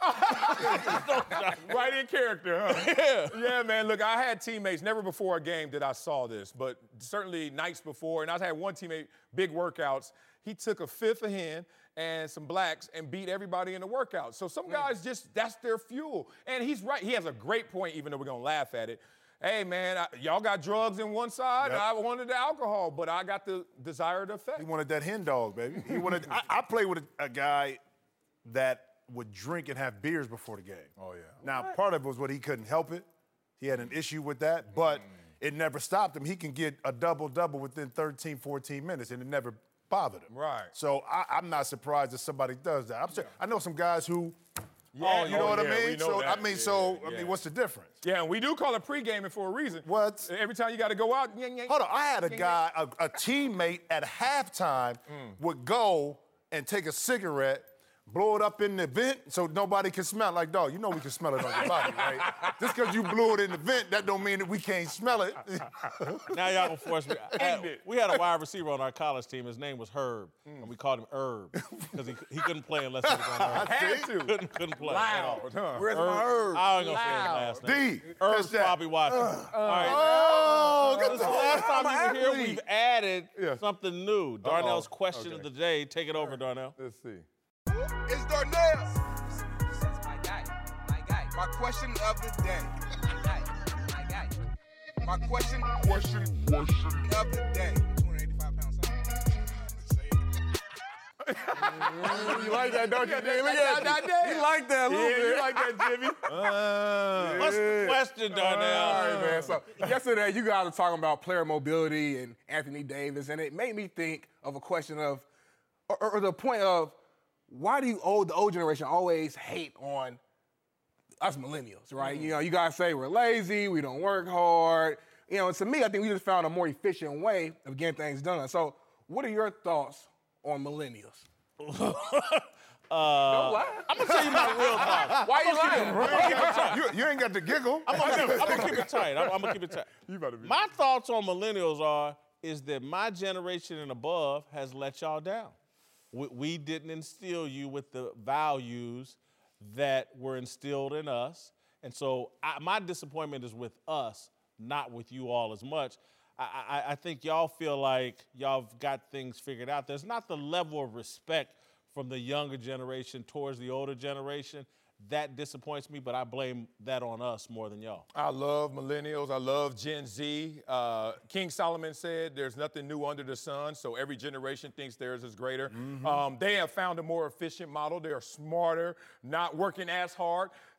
Right in character, huh? Yeah, man. Look, I had teammates, never before a game did I saw this, but certainly nights before, and I had one teammate, big workouts. He took a fifth of hen and some blacks and beat everybody in the workout. So some guys that's their fuel. And he's right. He has a great point, even though we're going to laugh at it. Hey, man, y'all got drugs in one side. I wanted the alcohol, but I got the desired effect.
He wanted that hen dog, baby. He wanted. I played with a guy that would drink and have beers before the game.
Oh, yeah.
Now, part of it was what he couldn't help it. He had an issue with that, but it never stopped him. He can get a double-double within 13, 14 minutes, and it never bothered him.
Right.
So I'm not surprised that somebody does that. I know some guys who, you know what I mean? So, I mean, what's the difference?
Yeah, and we do call it pre-gaming for a reason.
What?
Every time you got to go out.
Hold on. I had a guy, a teammate at halftime would go and take a cigarette, blow it up in the vent so nobody can smell it. Like, dog, you know we can smell it on your body, right? Just because you blew it in the vent, that don't mean that we can't smell it.
Now y'all gonna force me. We had a wide receiver on our college team. His name was Herb, and we called him Herb because he couldn't play unless he was on Herb. Couldn't play.
Loud, huh?
Where's my Herb?
I ain't gonna say his last name. Herb's Bobby Watson. All right.
Oh,
this is the last time you were here. We've added something new. Darnell's question of the day. Take it over, Darnell.
Let's see.
It's Darnell. My guy. My question of the day. My question of the day. 285 pounds.
You like that, don't you, Jimmy? Look at that. You like that a little bit. You like that, Jimmy.
What's the question, Darnell?
All right, man. So yesterday, you guys were talking about player mobility and Anthony Davis, and it made me think of a question of, or the point of, why do the old generation always hate on us millennials, right? You know, you guys say we're lazy, we don't work hard. You know, and to me, I think we just found a more efficient way of getting things done. So what are your thoughts on millennials?
Don't lie. I'm gonna tell you my real thoughts.
Why are you lying?
You ain't got to giggle.
I'm gonna keep it tight. I'm gonna keep it tight. My thoughts on millennials is that my generation and above has let y'all down. We didn't instill you with the values that were instilled in us. And so my disappointment is with us, not with you all as much. I think y'all feel like y'all have got things figured out. There's not the level of respect from the younger generation towards the older generation. That disappoints me, but I blame that on us more than y'all.
I love millennials. I love Gen Z. King Solomon said there's nothing new under the sun, so every generation thinks theirs is greater. They have found a more efficient model. They are smarter, not working as hard.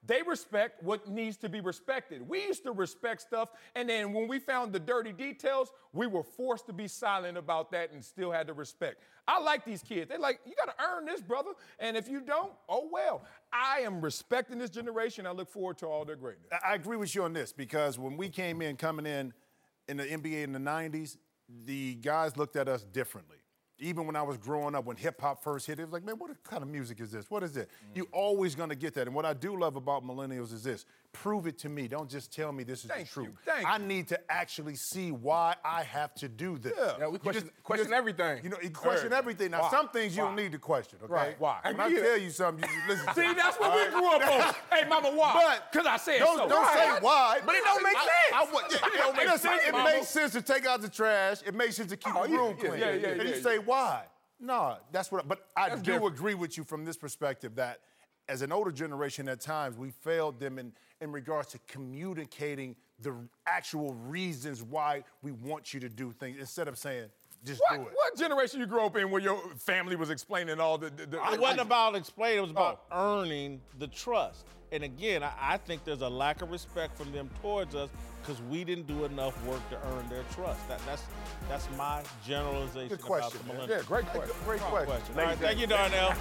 They respect what needs to be respected. We used to respect stuff, and then when we found the dirty details, we were forced to be silent about that and still had to respect. I like these kids. They're like, you got to earn this, brother. And if you don't, oh well. I am respecting this generation. I look forward to all their greatness.
I agree with you on this because when we coming in the NBA in the 90s, the guys looked at us differently. Even when I was growing up, when hip-hop first hit, it was like, man, what kind of music is this? What is it? You're always going to get that. And what I do love about millennials is this. Prove it to me. Don't just tell me this is the truth. I need to actually see why I have to do this.
Yeah, we question everything.
You know, you question everything. Now, some things you don't need to question, okay?
Right. Why?
When I tell you something, you listen to
See,
me.
that's what we grew up on. Hey, mama, why? Because I said so.
Don't say why.
But it don't make sense.
It don't make sense. It makes sense to take out the trash. It makes sense to keep the room clean. And you say why? No, that's what. But I do agree with you from this perspective that as an older generation, at times we failed them in regards to communicating the actual reasons why we want you to do things instead of saying just do it.
What generation you grew up in where your family was explaining all the
it wasn't about explaining. It was about earning the trust. And again, I think there's a lack of respect from them towards us because we didn't do enough work to earn their trust. That's my generalization.
Good question,
about the millennials.
Yeah, great question.
Great question.
All right, thank you, Darnell.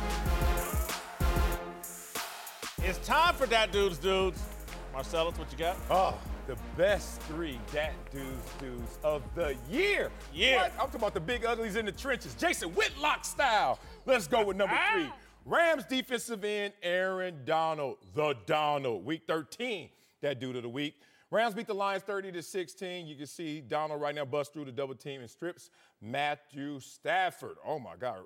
It's time for Dat Dudes Dudes. Marcellus, what you got?
Oh, the best 3 Dat Dudes of the year.
Yeah.
What? I'm talking about the big uglies in the trenches, Jason Whitlock style. Let's go with number 3. Rams defensive end, Aaron Donald, the Donald. Week 13, Dat Dude of the week. Rams beat the Lions 30-16. You can see Donald right now bust through the double team and strips Matthew Stafford. Oh, my God.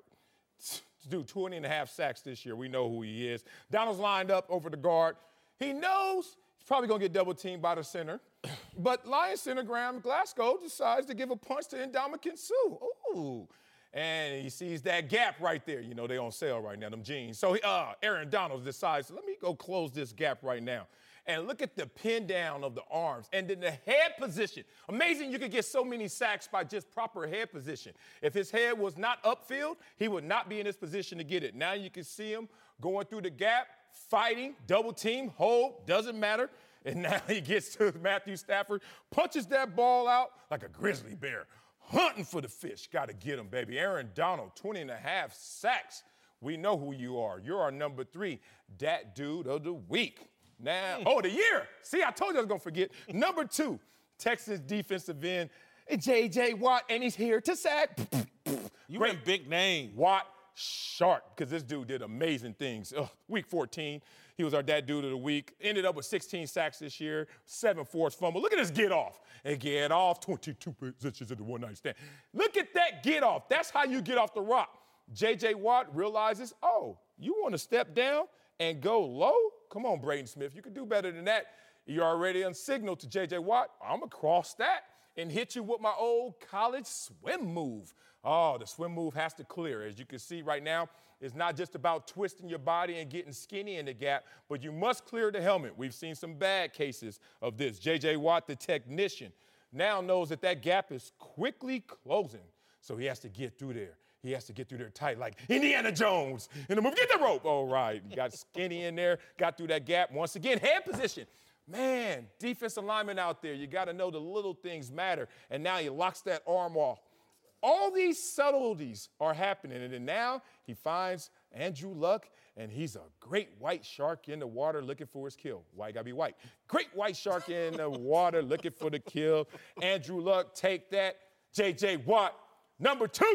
Dude, 20.5 sacks this year. We know who he is. Donald's lined up over the guard. He knows he's probably going to get double teamed by the center. But Lions center Graham Glasgow decides to give a punch to Ndamukong Suh. Ooh. And he sees that gap right there. You know, they on sale right now, them jeans. So Aaron Donald decides, let me go close this gap right now. And look at the pin down of the arms and then the head position. Amazing you could get so many sacks by just proper head position. If his head was not upfield, he would not be in this position to get it. Now you can see him going through the gap, fighting, double team, hold, doesn't matter. And now he gets to Matthew Stafford, punches that ball out like a grizzly bear, hunting for the fish. Got to get him, baby. Aaron Donald, 20.5 sacks. We know who you are. You're our number 3 Dat Dude of the week. Now, the year. See, I told you I was going to forget. Number 2, Texans defensive end, J.J. Watt, and he's here to sack.
You went big name.
Watt Sharp, because this dude did amazing things. Week 14, he was our Dat Dude of the week. Ended up with 16 sacks this year, 7 forced fumbles. Look at this get off. And get off, 22 positions in the one-night stand. Look at that get off. That's how you get off the rock. J.J. Watt realizes, you want to step down and go low? Come on, Braden Smith. You can do better than that. You're already on signal to J.J. Watt. I'm going to cross that and hit you with my old college swim move. Oh, the swim move has to clear. As you can see right now, it's not just about twisting your body and getting skinny in the gap, but you must clear the helmet. We've seen some bad cases of this. J.J. Watt, the technician, now knows that gap is quickly closing, so he has to get through there. He has to get through there tight like Indiana Jones in the movie. Get the rope. All right. Got skinny in there, got through that gap. Once again, head position. Man, defensive lineman out there, you got to know the little things matter. And now he locks that arm off. All these subtleties are happening. And then now he finds Andrew Luck, and he's a great white shark in the water looking for his kill. Why you got to be white? Great white shark in the water looking for the kill. Andrew Luck, take that. J.J. Watt, number 2.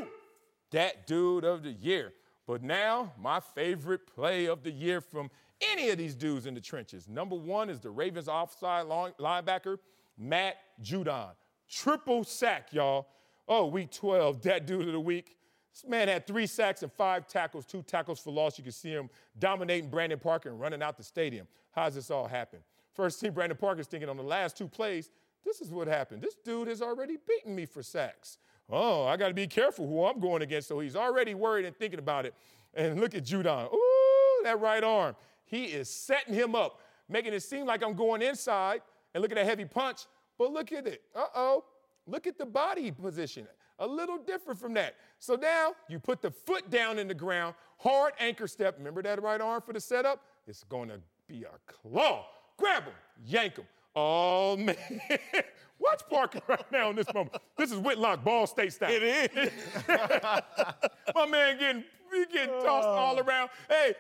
Dat Dude of the year. But now, my favorite play of the year from any of these dudes in the trenches. Number 1 is the Ravens offside linebacker, Matt Judon. Triple sack, y'all. Week 12, Dat Dude of the week. This man had 3 sacks and 5 tackles, 2 tackles for loss. You can see him dominating Brandon Parker and running out the stadium. How's this all happen? First team, Brandon Parker's thinking on the last 2 plays, this is what happened. This dude has already beaten me for sacks. I got to be careful who I'm going against. So he's already worried and thinking about it. And look at Judon. Ooh, that right arm. He is setting him up, making it seem like I'm going inside. And look at that heavy punch. But look at it. Look at the body position. A little different from that. So now you put the foot down in the ground, hard anchor step. Remember that right arm for the setup? It's going to be a claw. Grab him, yank him. Oh, man. Watch Parker right now in this moment. This is Whitlock Ball State style.
It is.
My man getting tossed all around. Hey,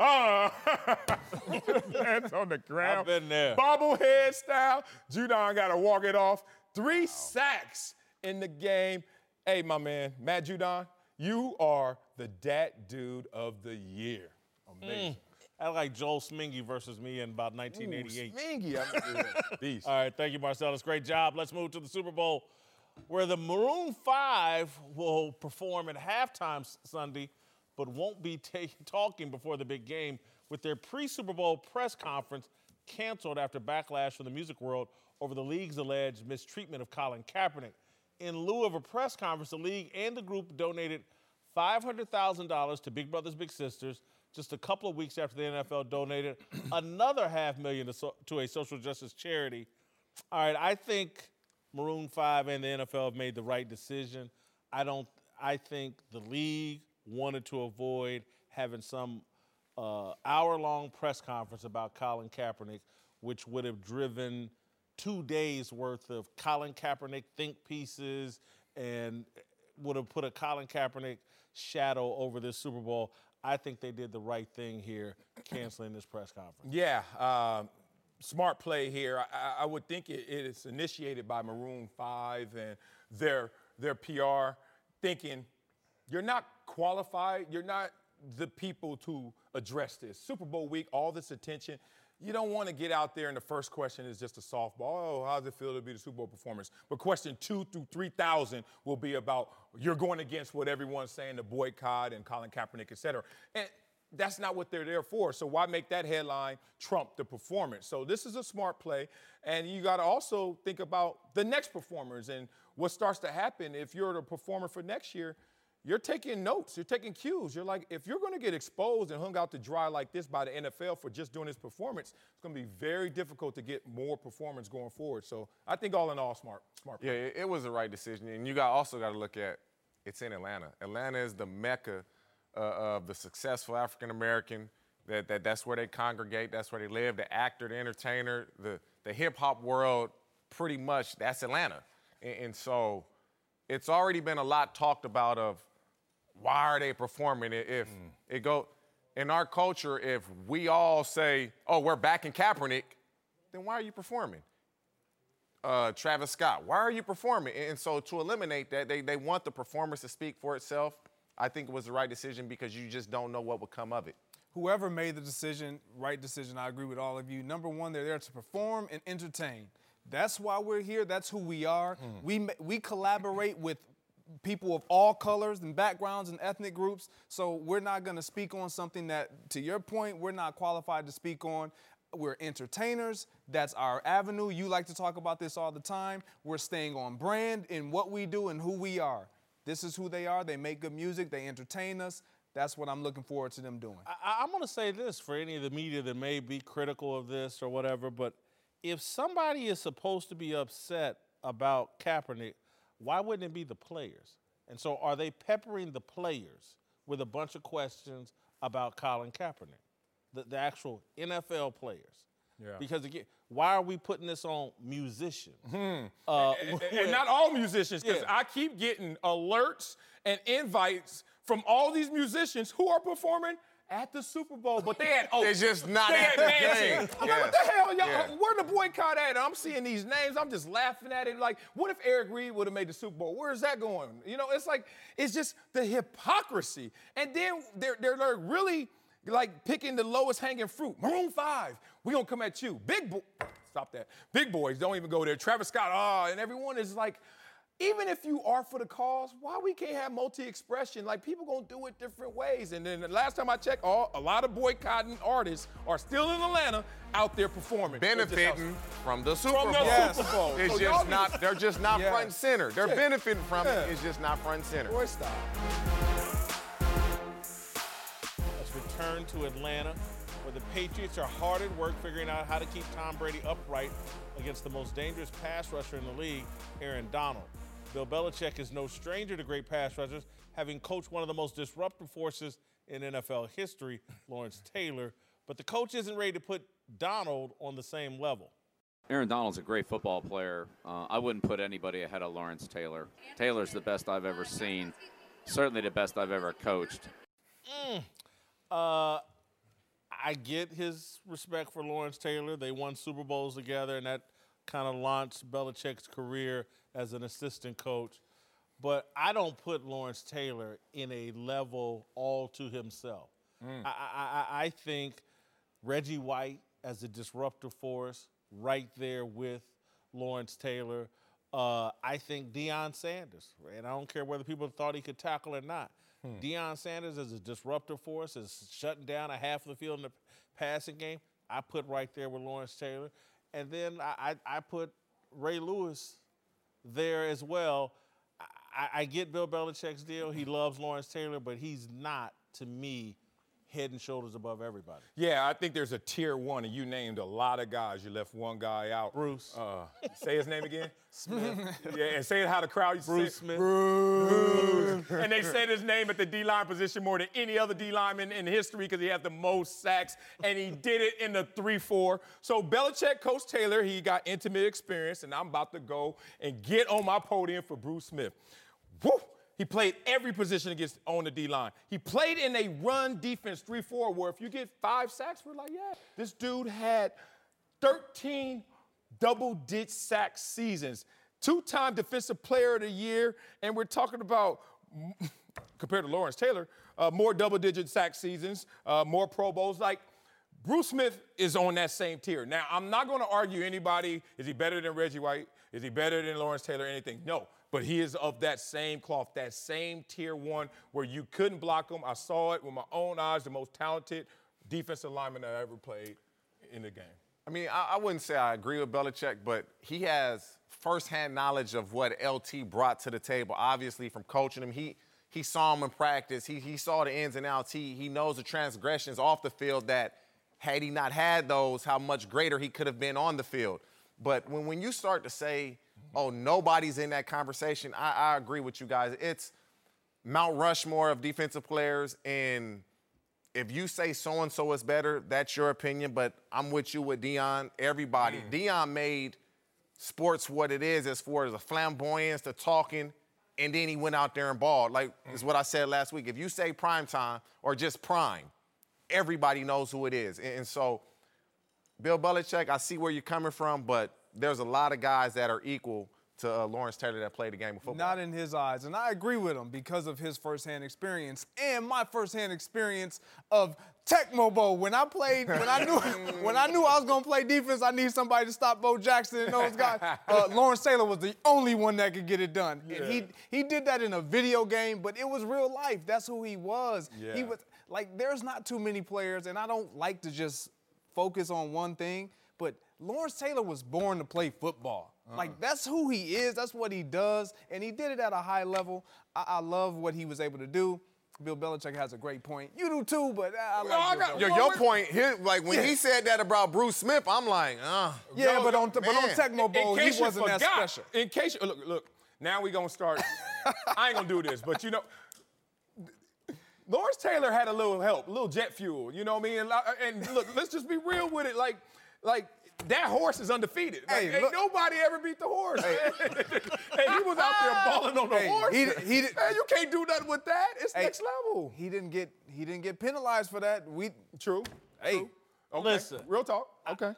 hands on the ground.
I've been there.
Bobblehead style. Judon got to walk it off. 3 sacks in the game. Hey, my man, Matt Judon, you are the dat dude of the year. Amazing.
I like Joel Smingy versus me in about 1988.
Smingy, beast.
All right, thank you, Marcellus. Great job. Let's move to the Super Bowl, where the Maroon 5 will perform at halftime Sunday, but won't be talking before the big game, with their pre-Super Bowl press conference canceled after backlash from the music world over the league's alleged mistreatment of Colin Kaepernick. In lieu of a press conference, the league and the group donated $500,000 to Big Brothers Big Sisters just a couple of weeks after the NFL donated another $500,000 to a social justice charity. All right, I think Maroon 5 and the NFL have made the right decision. I think the league wanted to avoid having some hour-long press conference about Colin Kaepernick, which would have driven 2 days worth of Colin Kaepernick think pieces and would have put a Colin Kaepernick shadow over this Super Bowl. I think they did the right thing here, canceling this press conference.
Yeah, smart play here. I would think it is initiated by Maroon 5 and their PR, thinking you're not qualified, you're not the people to address this. Super Bowl week, all this attention. You don't want to get out there and the first question is just a softball. Oh, how does it feel to be the Super Bowl performance? But question 2 through 3,000 will be about you're going against what everyone's saying, the boycott and Colin Kaepernick, et cetera. And that's not what they're there for. So why make that headline trump the performance? So this is a smart play. And you got to also think about the next performers and what starts to happen if you're the performer for next year. You're taking notes, you're taking cues. You're like, if you're going to get exposed and hung out to dry like this by the NFL for just doing this performance, it's going to be very difficult to get more performance going forward. So I think all in all, smart play.
Yeah, it was the right decision. And you also got to look at, it's in Atlanta. Atlanta is the mecca of the successful African-American. That's where they congregate. That's where they live. The actor, the entertainer, the hip-hop world, pretty much, that's Atlanta. And so it's already been a lot talked about of, why are they performing it? If it go in our culture, if we all say, oh, we're backing Kaepernick, then why are you performing? Travis Scott, why are you performing? And so to eliminate that, they want the performance to speak for itself. I think it was the right decision because you just don't know what would come of it.
Whoever made the decision, right decision, I agree with all of you. Number one, they're there to perform and entertain. That's why we're here. That's who we are. We collaborate with people of all colors and backgrounds and ethnic groups. So we're not going to speak on something that, to your point, we're not qualified to speak on. We're entertainers. That's our avenue. You like to talk about this all the time. We're staying on brand in what we do and who we are. This is who they are. They make good music. They entertain us. That's what I'm looking forward to them doing.
I'm going to say this for any of the media that may be critical of this or whatever, but if somebody is supposed to be upset about Kaepernick, why wouldn't it be the players? And so are they peppering the players with a bunch of questions about Colin Kaepernick, the actual NFL players? Yeah. Because, again, why are we putting this on musicians?
And not all musicians, because I keep getting alerts and invites from all these musicians who are performing at the Super Bowl, but they had
they're just not at the game.
I'm like, what the hell, y'all? Where the boycott at? I'm seeing these names. I'm just laughing at it. Like, what if Eric Reid would have made the Super Bowl? Where is that going? You know, it's like, it's just the hypocrisy. And then they're really like picking the lowest hanging fruit. Maroon 5, we gonna come at you. Stop that. Big boys don't even go there. Travis Scott, and everyone is like, even if you are for the cause, why we can't have multi-expression? Like, people gonna do it different ways. And then the last time I checked, a lot of boycotting artists are still in Atlanta out there performing.
Benefiting from the Super Bowl.
Super Bowl.
It's just not, they're just not front and center. They're benefiting from it. It's just not front and center.
Boy, stop.
Let's return to Atlanta, where the Patriots are hard at work figuring out how to keep Tom Brady upright against the most dangerous pass rusher in the league, Aaron Donald. Bill Belichick is no stranger to great pass rushers, having coached one of the most disruptive forces in NFL history, Lawrence Taylor. But the coach isn't ready to put Donald on the same level?
Aaron Donald's a great football player. I wouldn't put anybody ahead of Lawrence Taylor. Taylor's the best I've ever seen, certainly the best I've ever coached.
I get his respect for Lawrence Taylor. They won Super Bowls together, and that kind of launched Belichick's career as an assistant coach. But I don't put Lawrence Taylor in a level all to himself. I think Reggie White as a disruptive force, right there with Lawrence Taylor. I think Deion Sanders, and I don't care whether people thought he could tackle or not. Deion Sanders as a disruptive force, is shutting down a half of the field in the passing game. I put right there with Lawrence Taylor. And then I put Ray Lewis there as well. I get Bill Belichick's deal. He loves Lawrence Taylor, but he's not, to me, head and shoulders above everybody.
Yeah, I think there's a tier one, and you named a lot of guys. You left one guy out.
Bruce.
Say his name again. Smith. Yeah, and say it how the crowd used to
Bruce
say
Smith.
Bruce. And they said his name at the D-line position more than any other D-lineman in history because he had the most sacks, and he did it in the 3-4. So Belichick, Coach Taylor, he got intimate experience, and I'm about to go and get on my podium for Bruce Smith. Woo! He played every position on the D-line. He played in a run defense 3-4 where if you get 5 sacks, we're like, yeah. This dude had 13 double-digit sack seasons, 2-time Defensive Player of the Year, and we're talking about, compared to Lawrence Taylor, more double-digit sack seasons, more Pro Bowls. Like, Bruce Smith is on that same tier. Now, I'm not going to argue anybody, is he better than Reggie White? Is he better than Lawrence Taylor? Anything? No. But he is of that same cloth, that same tier one where you couldn't block him. I saw it with my own eyes, the most talented defensive lineman that I ever played in the game.
I mean, I wouldn't say I agree with Belichick, but he has firsthand knowledge of what LT brought to the table, obviously from coaching him. He saw him in practice. He saw the ins and outs. He knows the transgressions off the field that had he not had those, how much greater he could have been on the field. But when you start to say, oh, nobody's in that conversation, I agree with you guys. It's Mount Rushmore of defensive players, and if you say so-and-so is better, that's your opinion, but I'm with you with Deion, everybody. Deion made sports what it is as far as the flamboyance, the talking, and then he went out there and balled. Like, is what I said last week. If you say prime time or just prime, everybody knows who it is. And so, Bill Belichick, I see where you're coming from, but there's a lot of guys that are equal to Lawrence Taylor that played the game of football.
Not in his eyes, and I agree with him because of his firsthand experience and my firsthand experience of Tecmo Bowl. When I knew I was gonna play defense, I need somebody to stop Bo Jackson and those guys. Lawrence Taylor was the only one that could get it done. Yeah. And he did that in a video game, but it was real life. That's who he was. Yeah. He was like, there's not too many players, and I don't like to just focus on one thing, but Lawrence Taylor was born to play football. Like, that's who he is. That's what he does. And he did it at a high level. I love what he was able to do. Bill Belichick has a great point. You do too, but I like
your point here. Like, when he said that about Bruce Smith, I'm like,
yeah, but on Tecmo Bowl, he wasn't that special.
In case you, look, now we're going to start. I ain't going to do this, but, you know, Lawrence Taylor had a little help, a little jet fuel, you know what I mean? And look, let's just be real with it. Like that horse is undefeated. Like, ain't nobody ever beat the horse. Hey, he was out there balling on the horse. Man, you can't do nothing with that. It's next level.
He didn't get penalized for that.
True.
Hey,
okay.
Listen.
Real talk. Okay.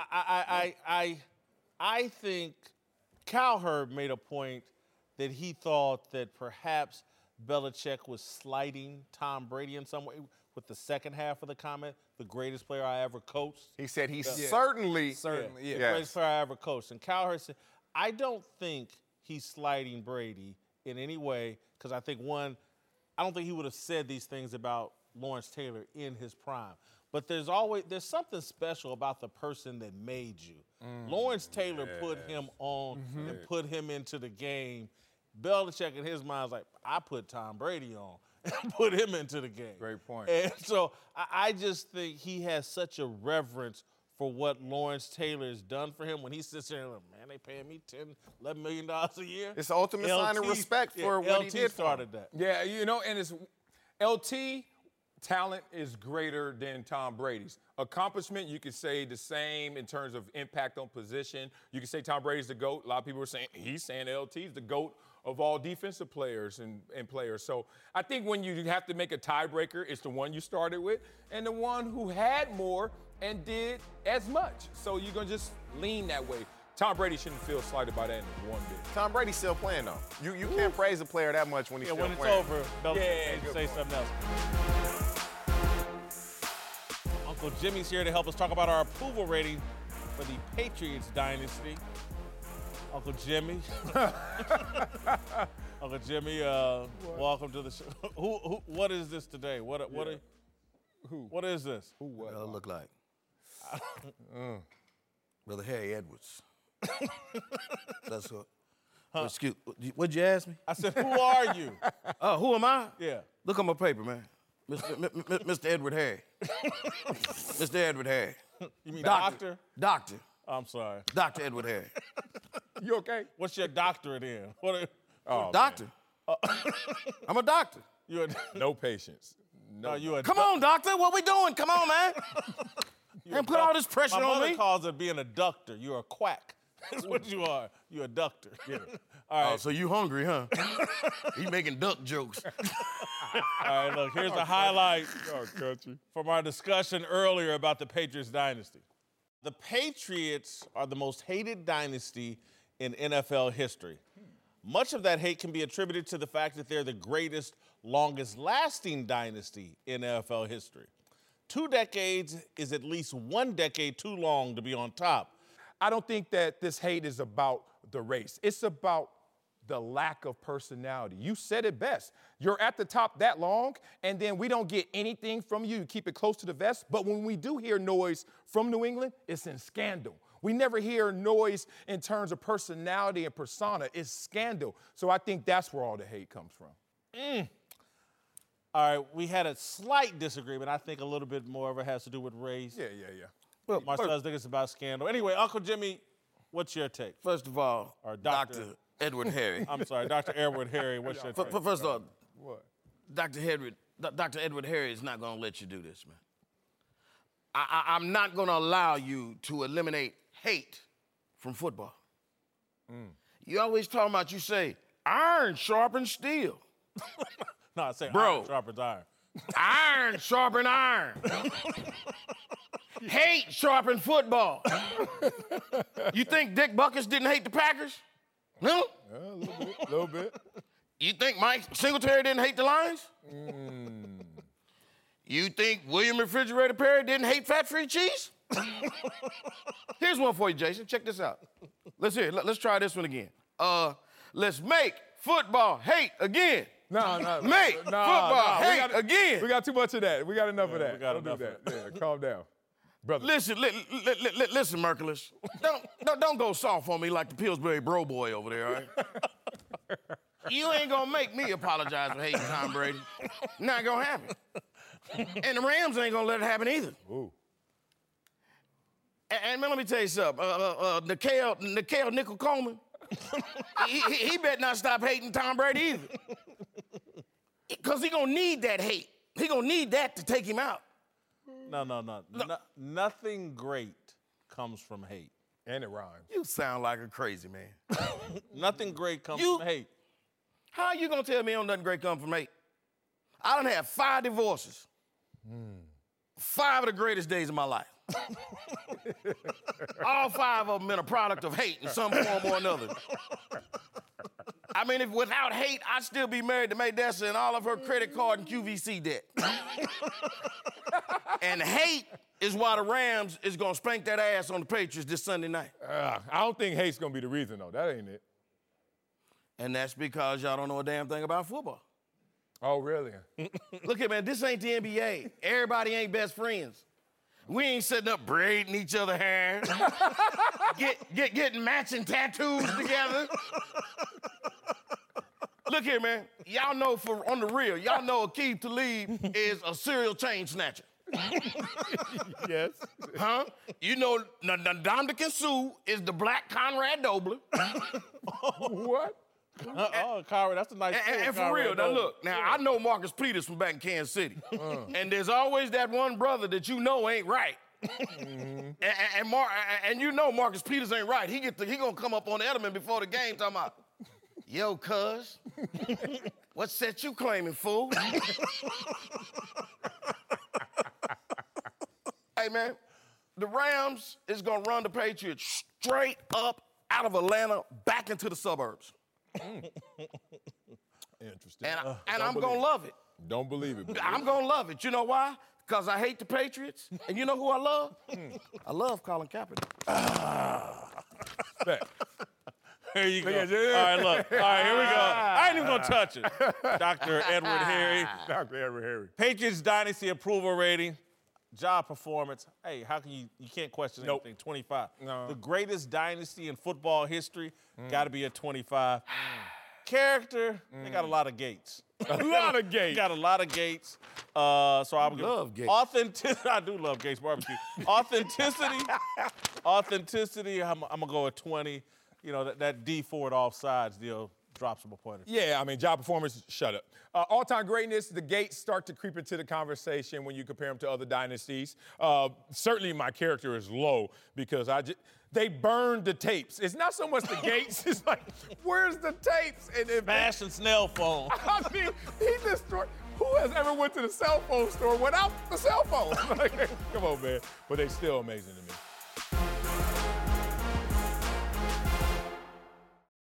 I think Cowherd made a point that he thought that perhaps Belichick was slighting Tom Brady in some way with the second half of the comment, the greatest player I ever coached.
He said he certainly,
the greatest player I ever coached. And Cowherd said, I don't think he's slighting Brady in any way because I don't think he would have said these things about Lawrence Taylor in his prime. But there's something special about the person that made you. Lawrence Taylor put him on and put him into the game. Belichick in his mind was like, I put Tom Brady on and put him into the game.
Great point.
And so I just think he has such a reverence for what Lawrence Taylor has done for him when he sits there and like, man, they paying me $10, $11 million a year.
It's the ultimate sign of respect for what he did
started that.
Yeah, you know, and it's LT talent is greater than Tom Brady's. Accomplishment, you could say the same in terms of impact on position. You could say Tom Brady's the GOAT. A lot of people are saying he's saying LT's the GOAT of all defensive players and players. So I think when you have to make a tiebreaker, it's the one you started with and the one who had more and did as much. So you're going to just lean that way. Tom Brady shouldn't feel slighted by that in one bit.
Tom Brady's still playing, though. You can't praise a player that much when he's still playing.
When it's over, say something else. Uncle Jimmy's here to help us talk about our approval rating for the Patriots dynasty. Uncle Jimmy. Uncle Jimmy, welcome to the show. What is this today? What is this?
What does it look like? Brother Harry Edwards. That's what. Huh? Excuse. What'd you ask me?
I said, who are you?
Oh, who am I?
Yeah.
Look on my paper, man. Mr. Edward Harry. Mr. Edward Harry.
You mean doctor?
Doctor.
I'm sorry.
Dr. Edward Harry.
You okay?
What's your doctorate in?
Doctor. I'm a doctor.
No patience.
No, you a
Come on, doctor. What we doing? Come on, man. And put all this pressure on me.
My mother calls it being a ductor. You're a quack. That's what you are. You're a ductor. Yeah. All right.
Oh, so you hungry, huh? He making duck jokes.
All right, look, here's the highlight from our discussion earlier about the Patriots dynasty. The Patriots are the most hated dynasty in NFL history. Much of that hate can be attributed to the fact that they're the greatest, longest-lasting dynasty in NFL history. 2 decades is at least 1 decade too long to be on top.
I don't think that this hate is about the race. It's about the lack of personality. You said it best. You're at the top that long, and then we don't get anything from you. You keep it close to the vest. But when we do hear noise from New England, it's in scandal. We never hear noise in terms of personality and persona. It's scandal. So I think that's where all the hate comes from.
All right, we had a slight disagreement. I think a little bit more of it has to do with race.
Yeah.
Well, Marcellus thinks it's about scandal. Anyway, Uncle Jimmy, what's your take?
First of all, Dr. Edward Harry.
I'm sorry, Dr. Edward Harry, what's your take?
First of all,
what?
Dr. Edward Harry is not going to let you do this, man. I'm not going to allow you to eliminate hate from football. You always talking about, you say, iron sharpens steel.
No, I say
bro,
iron sharpens iron.
Iron sharpens iron. Hate sharpens football. You think Dick Buckus didn't hate the Packers? No?
A little bit.
You think Mike Singletary didn't hate the Lions? You think William Refrigerator Perry didn't hate fat-free cheese? Here's one for you, Jason. Check this out. Let's hear it. Let's try this one again. Let's make football hate again.
No.
Make football hate again.
We got too much of that. We got enough of that. Don't do that. Yeah, calm down. Brother.
Listen, Merkulis. Don't go soft on me like the Pillsbury Bro Boy over there, all right? You ain't gonna make me apologize for hating Tom Brady. Not gonna happen. And the Rams ain't gonna let it happen either.
Ooh.
And man, let me tell you something. Nickel Nickel Coleman, he better not stop hating Tom Brady either. Because he gonna need that hate. He gonna need that to take him out.
No. Nothing great comes from hate.
And it rhymes.
You sound like a crazy man.
Nothing great comes from hate.
How you gonna tell me nothing great comes from hate? I done had 5 divorces. 5 of the greatest days of my life. All 5 of them been a product of hate in some form or another. I mean, if without hate, I'd still be married to Mae Dessa and all of her credit card and QVC debt. And hate is why the Rams is gonna spank that ass on the Patriots this Sunday night.
I don't think hate's gonna be the reason, though. That ain't it.
And that's because y'all don't know a damn thing about football.
Oh, really?
Look at man, this ain't the NBA. Everybody ain't best friends. We ain't sitting up braiding each other hair, getting matching tattoos together. Look here, man. Y'all know on the real, y'all know Aqib Talib is a serial chain snatcher.
Yes.
Huh? You know Ndamukong Suh is the black Conrad Dobler.
What?
Oh, Kyrie, that's a nice
And for real, now look, I know Marcus Peters from back in Kansas City. And there's always that one brother that you know ain't right. And you know Marcus Peters ain't right. He gonna come up on Edelman before the game talking about, yo, cuz, what set you claiming, fool? Hey, man, the Rams is gonna run the Patriots straight up out of Atlanta back into the suburbs.
Interesting.
And I'm gonna love it.
Don't believe it.
I'm gonna love it. You know why? Because I hate the Patriots. And you know who I love? I love Colin Kaepernick.
Here you go. All right, look. All right, here we go. I ain't even gonna touch it. Dr. Edward Harry.
Dr. Edward Harry.
Patriots Dynasty approval rating. Job performance. Hey, how can you can't question anything. 25.
No.
The greatest dynasty in football history, got to be at 25. Character, they got a lot of gates.
A lot of gates.
Got a lot of gates. So I'm gonna
love gates.
Authenticity. I do love Gates Barbecue. Authenticity. I'm gonna go at 20. You know that D Ford offsides deal drops him a pointer.
Yeah, I mean, job performance, shut up. All-time greatness, the gates start to creep into the conversation when you compare them to other dynasties. Certainly my character is low because they burned the tapes. It's not so much the gates, it's like, where's the tapes? And
Smash and Snell phone.
I mean, he destroyed. Who has ever went to the cell phone store without the cell phone? Like, come on, man. But they still amazing to me.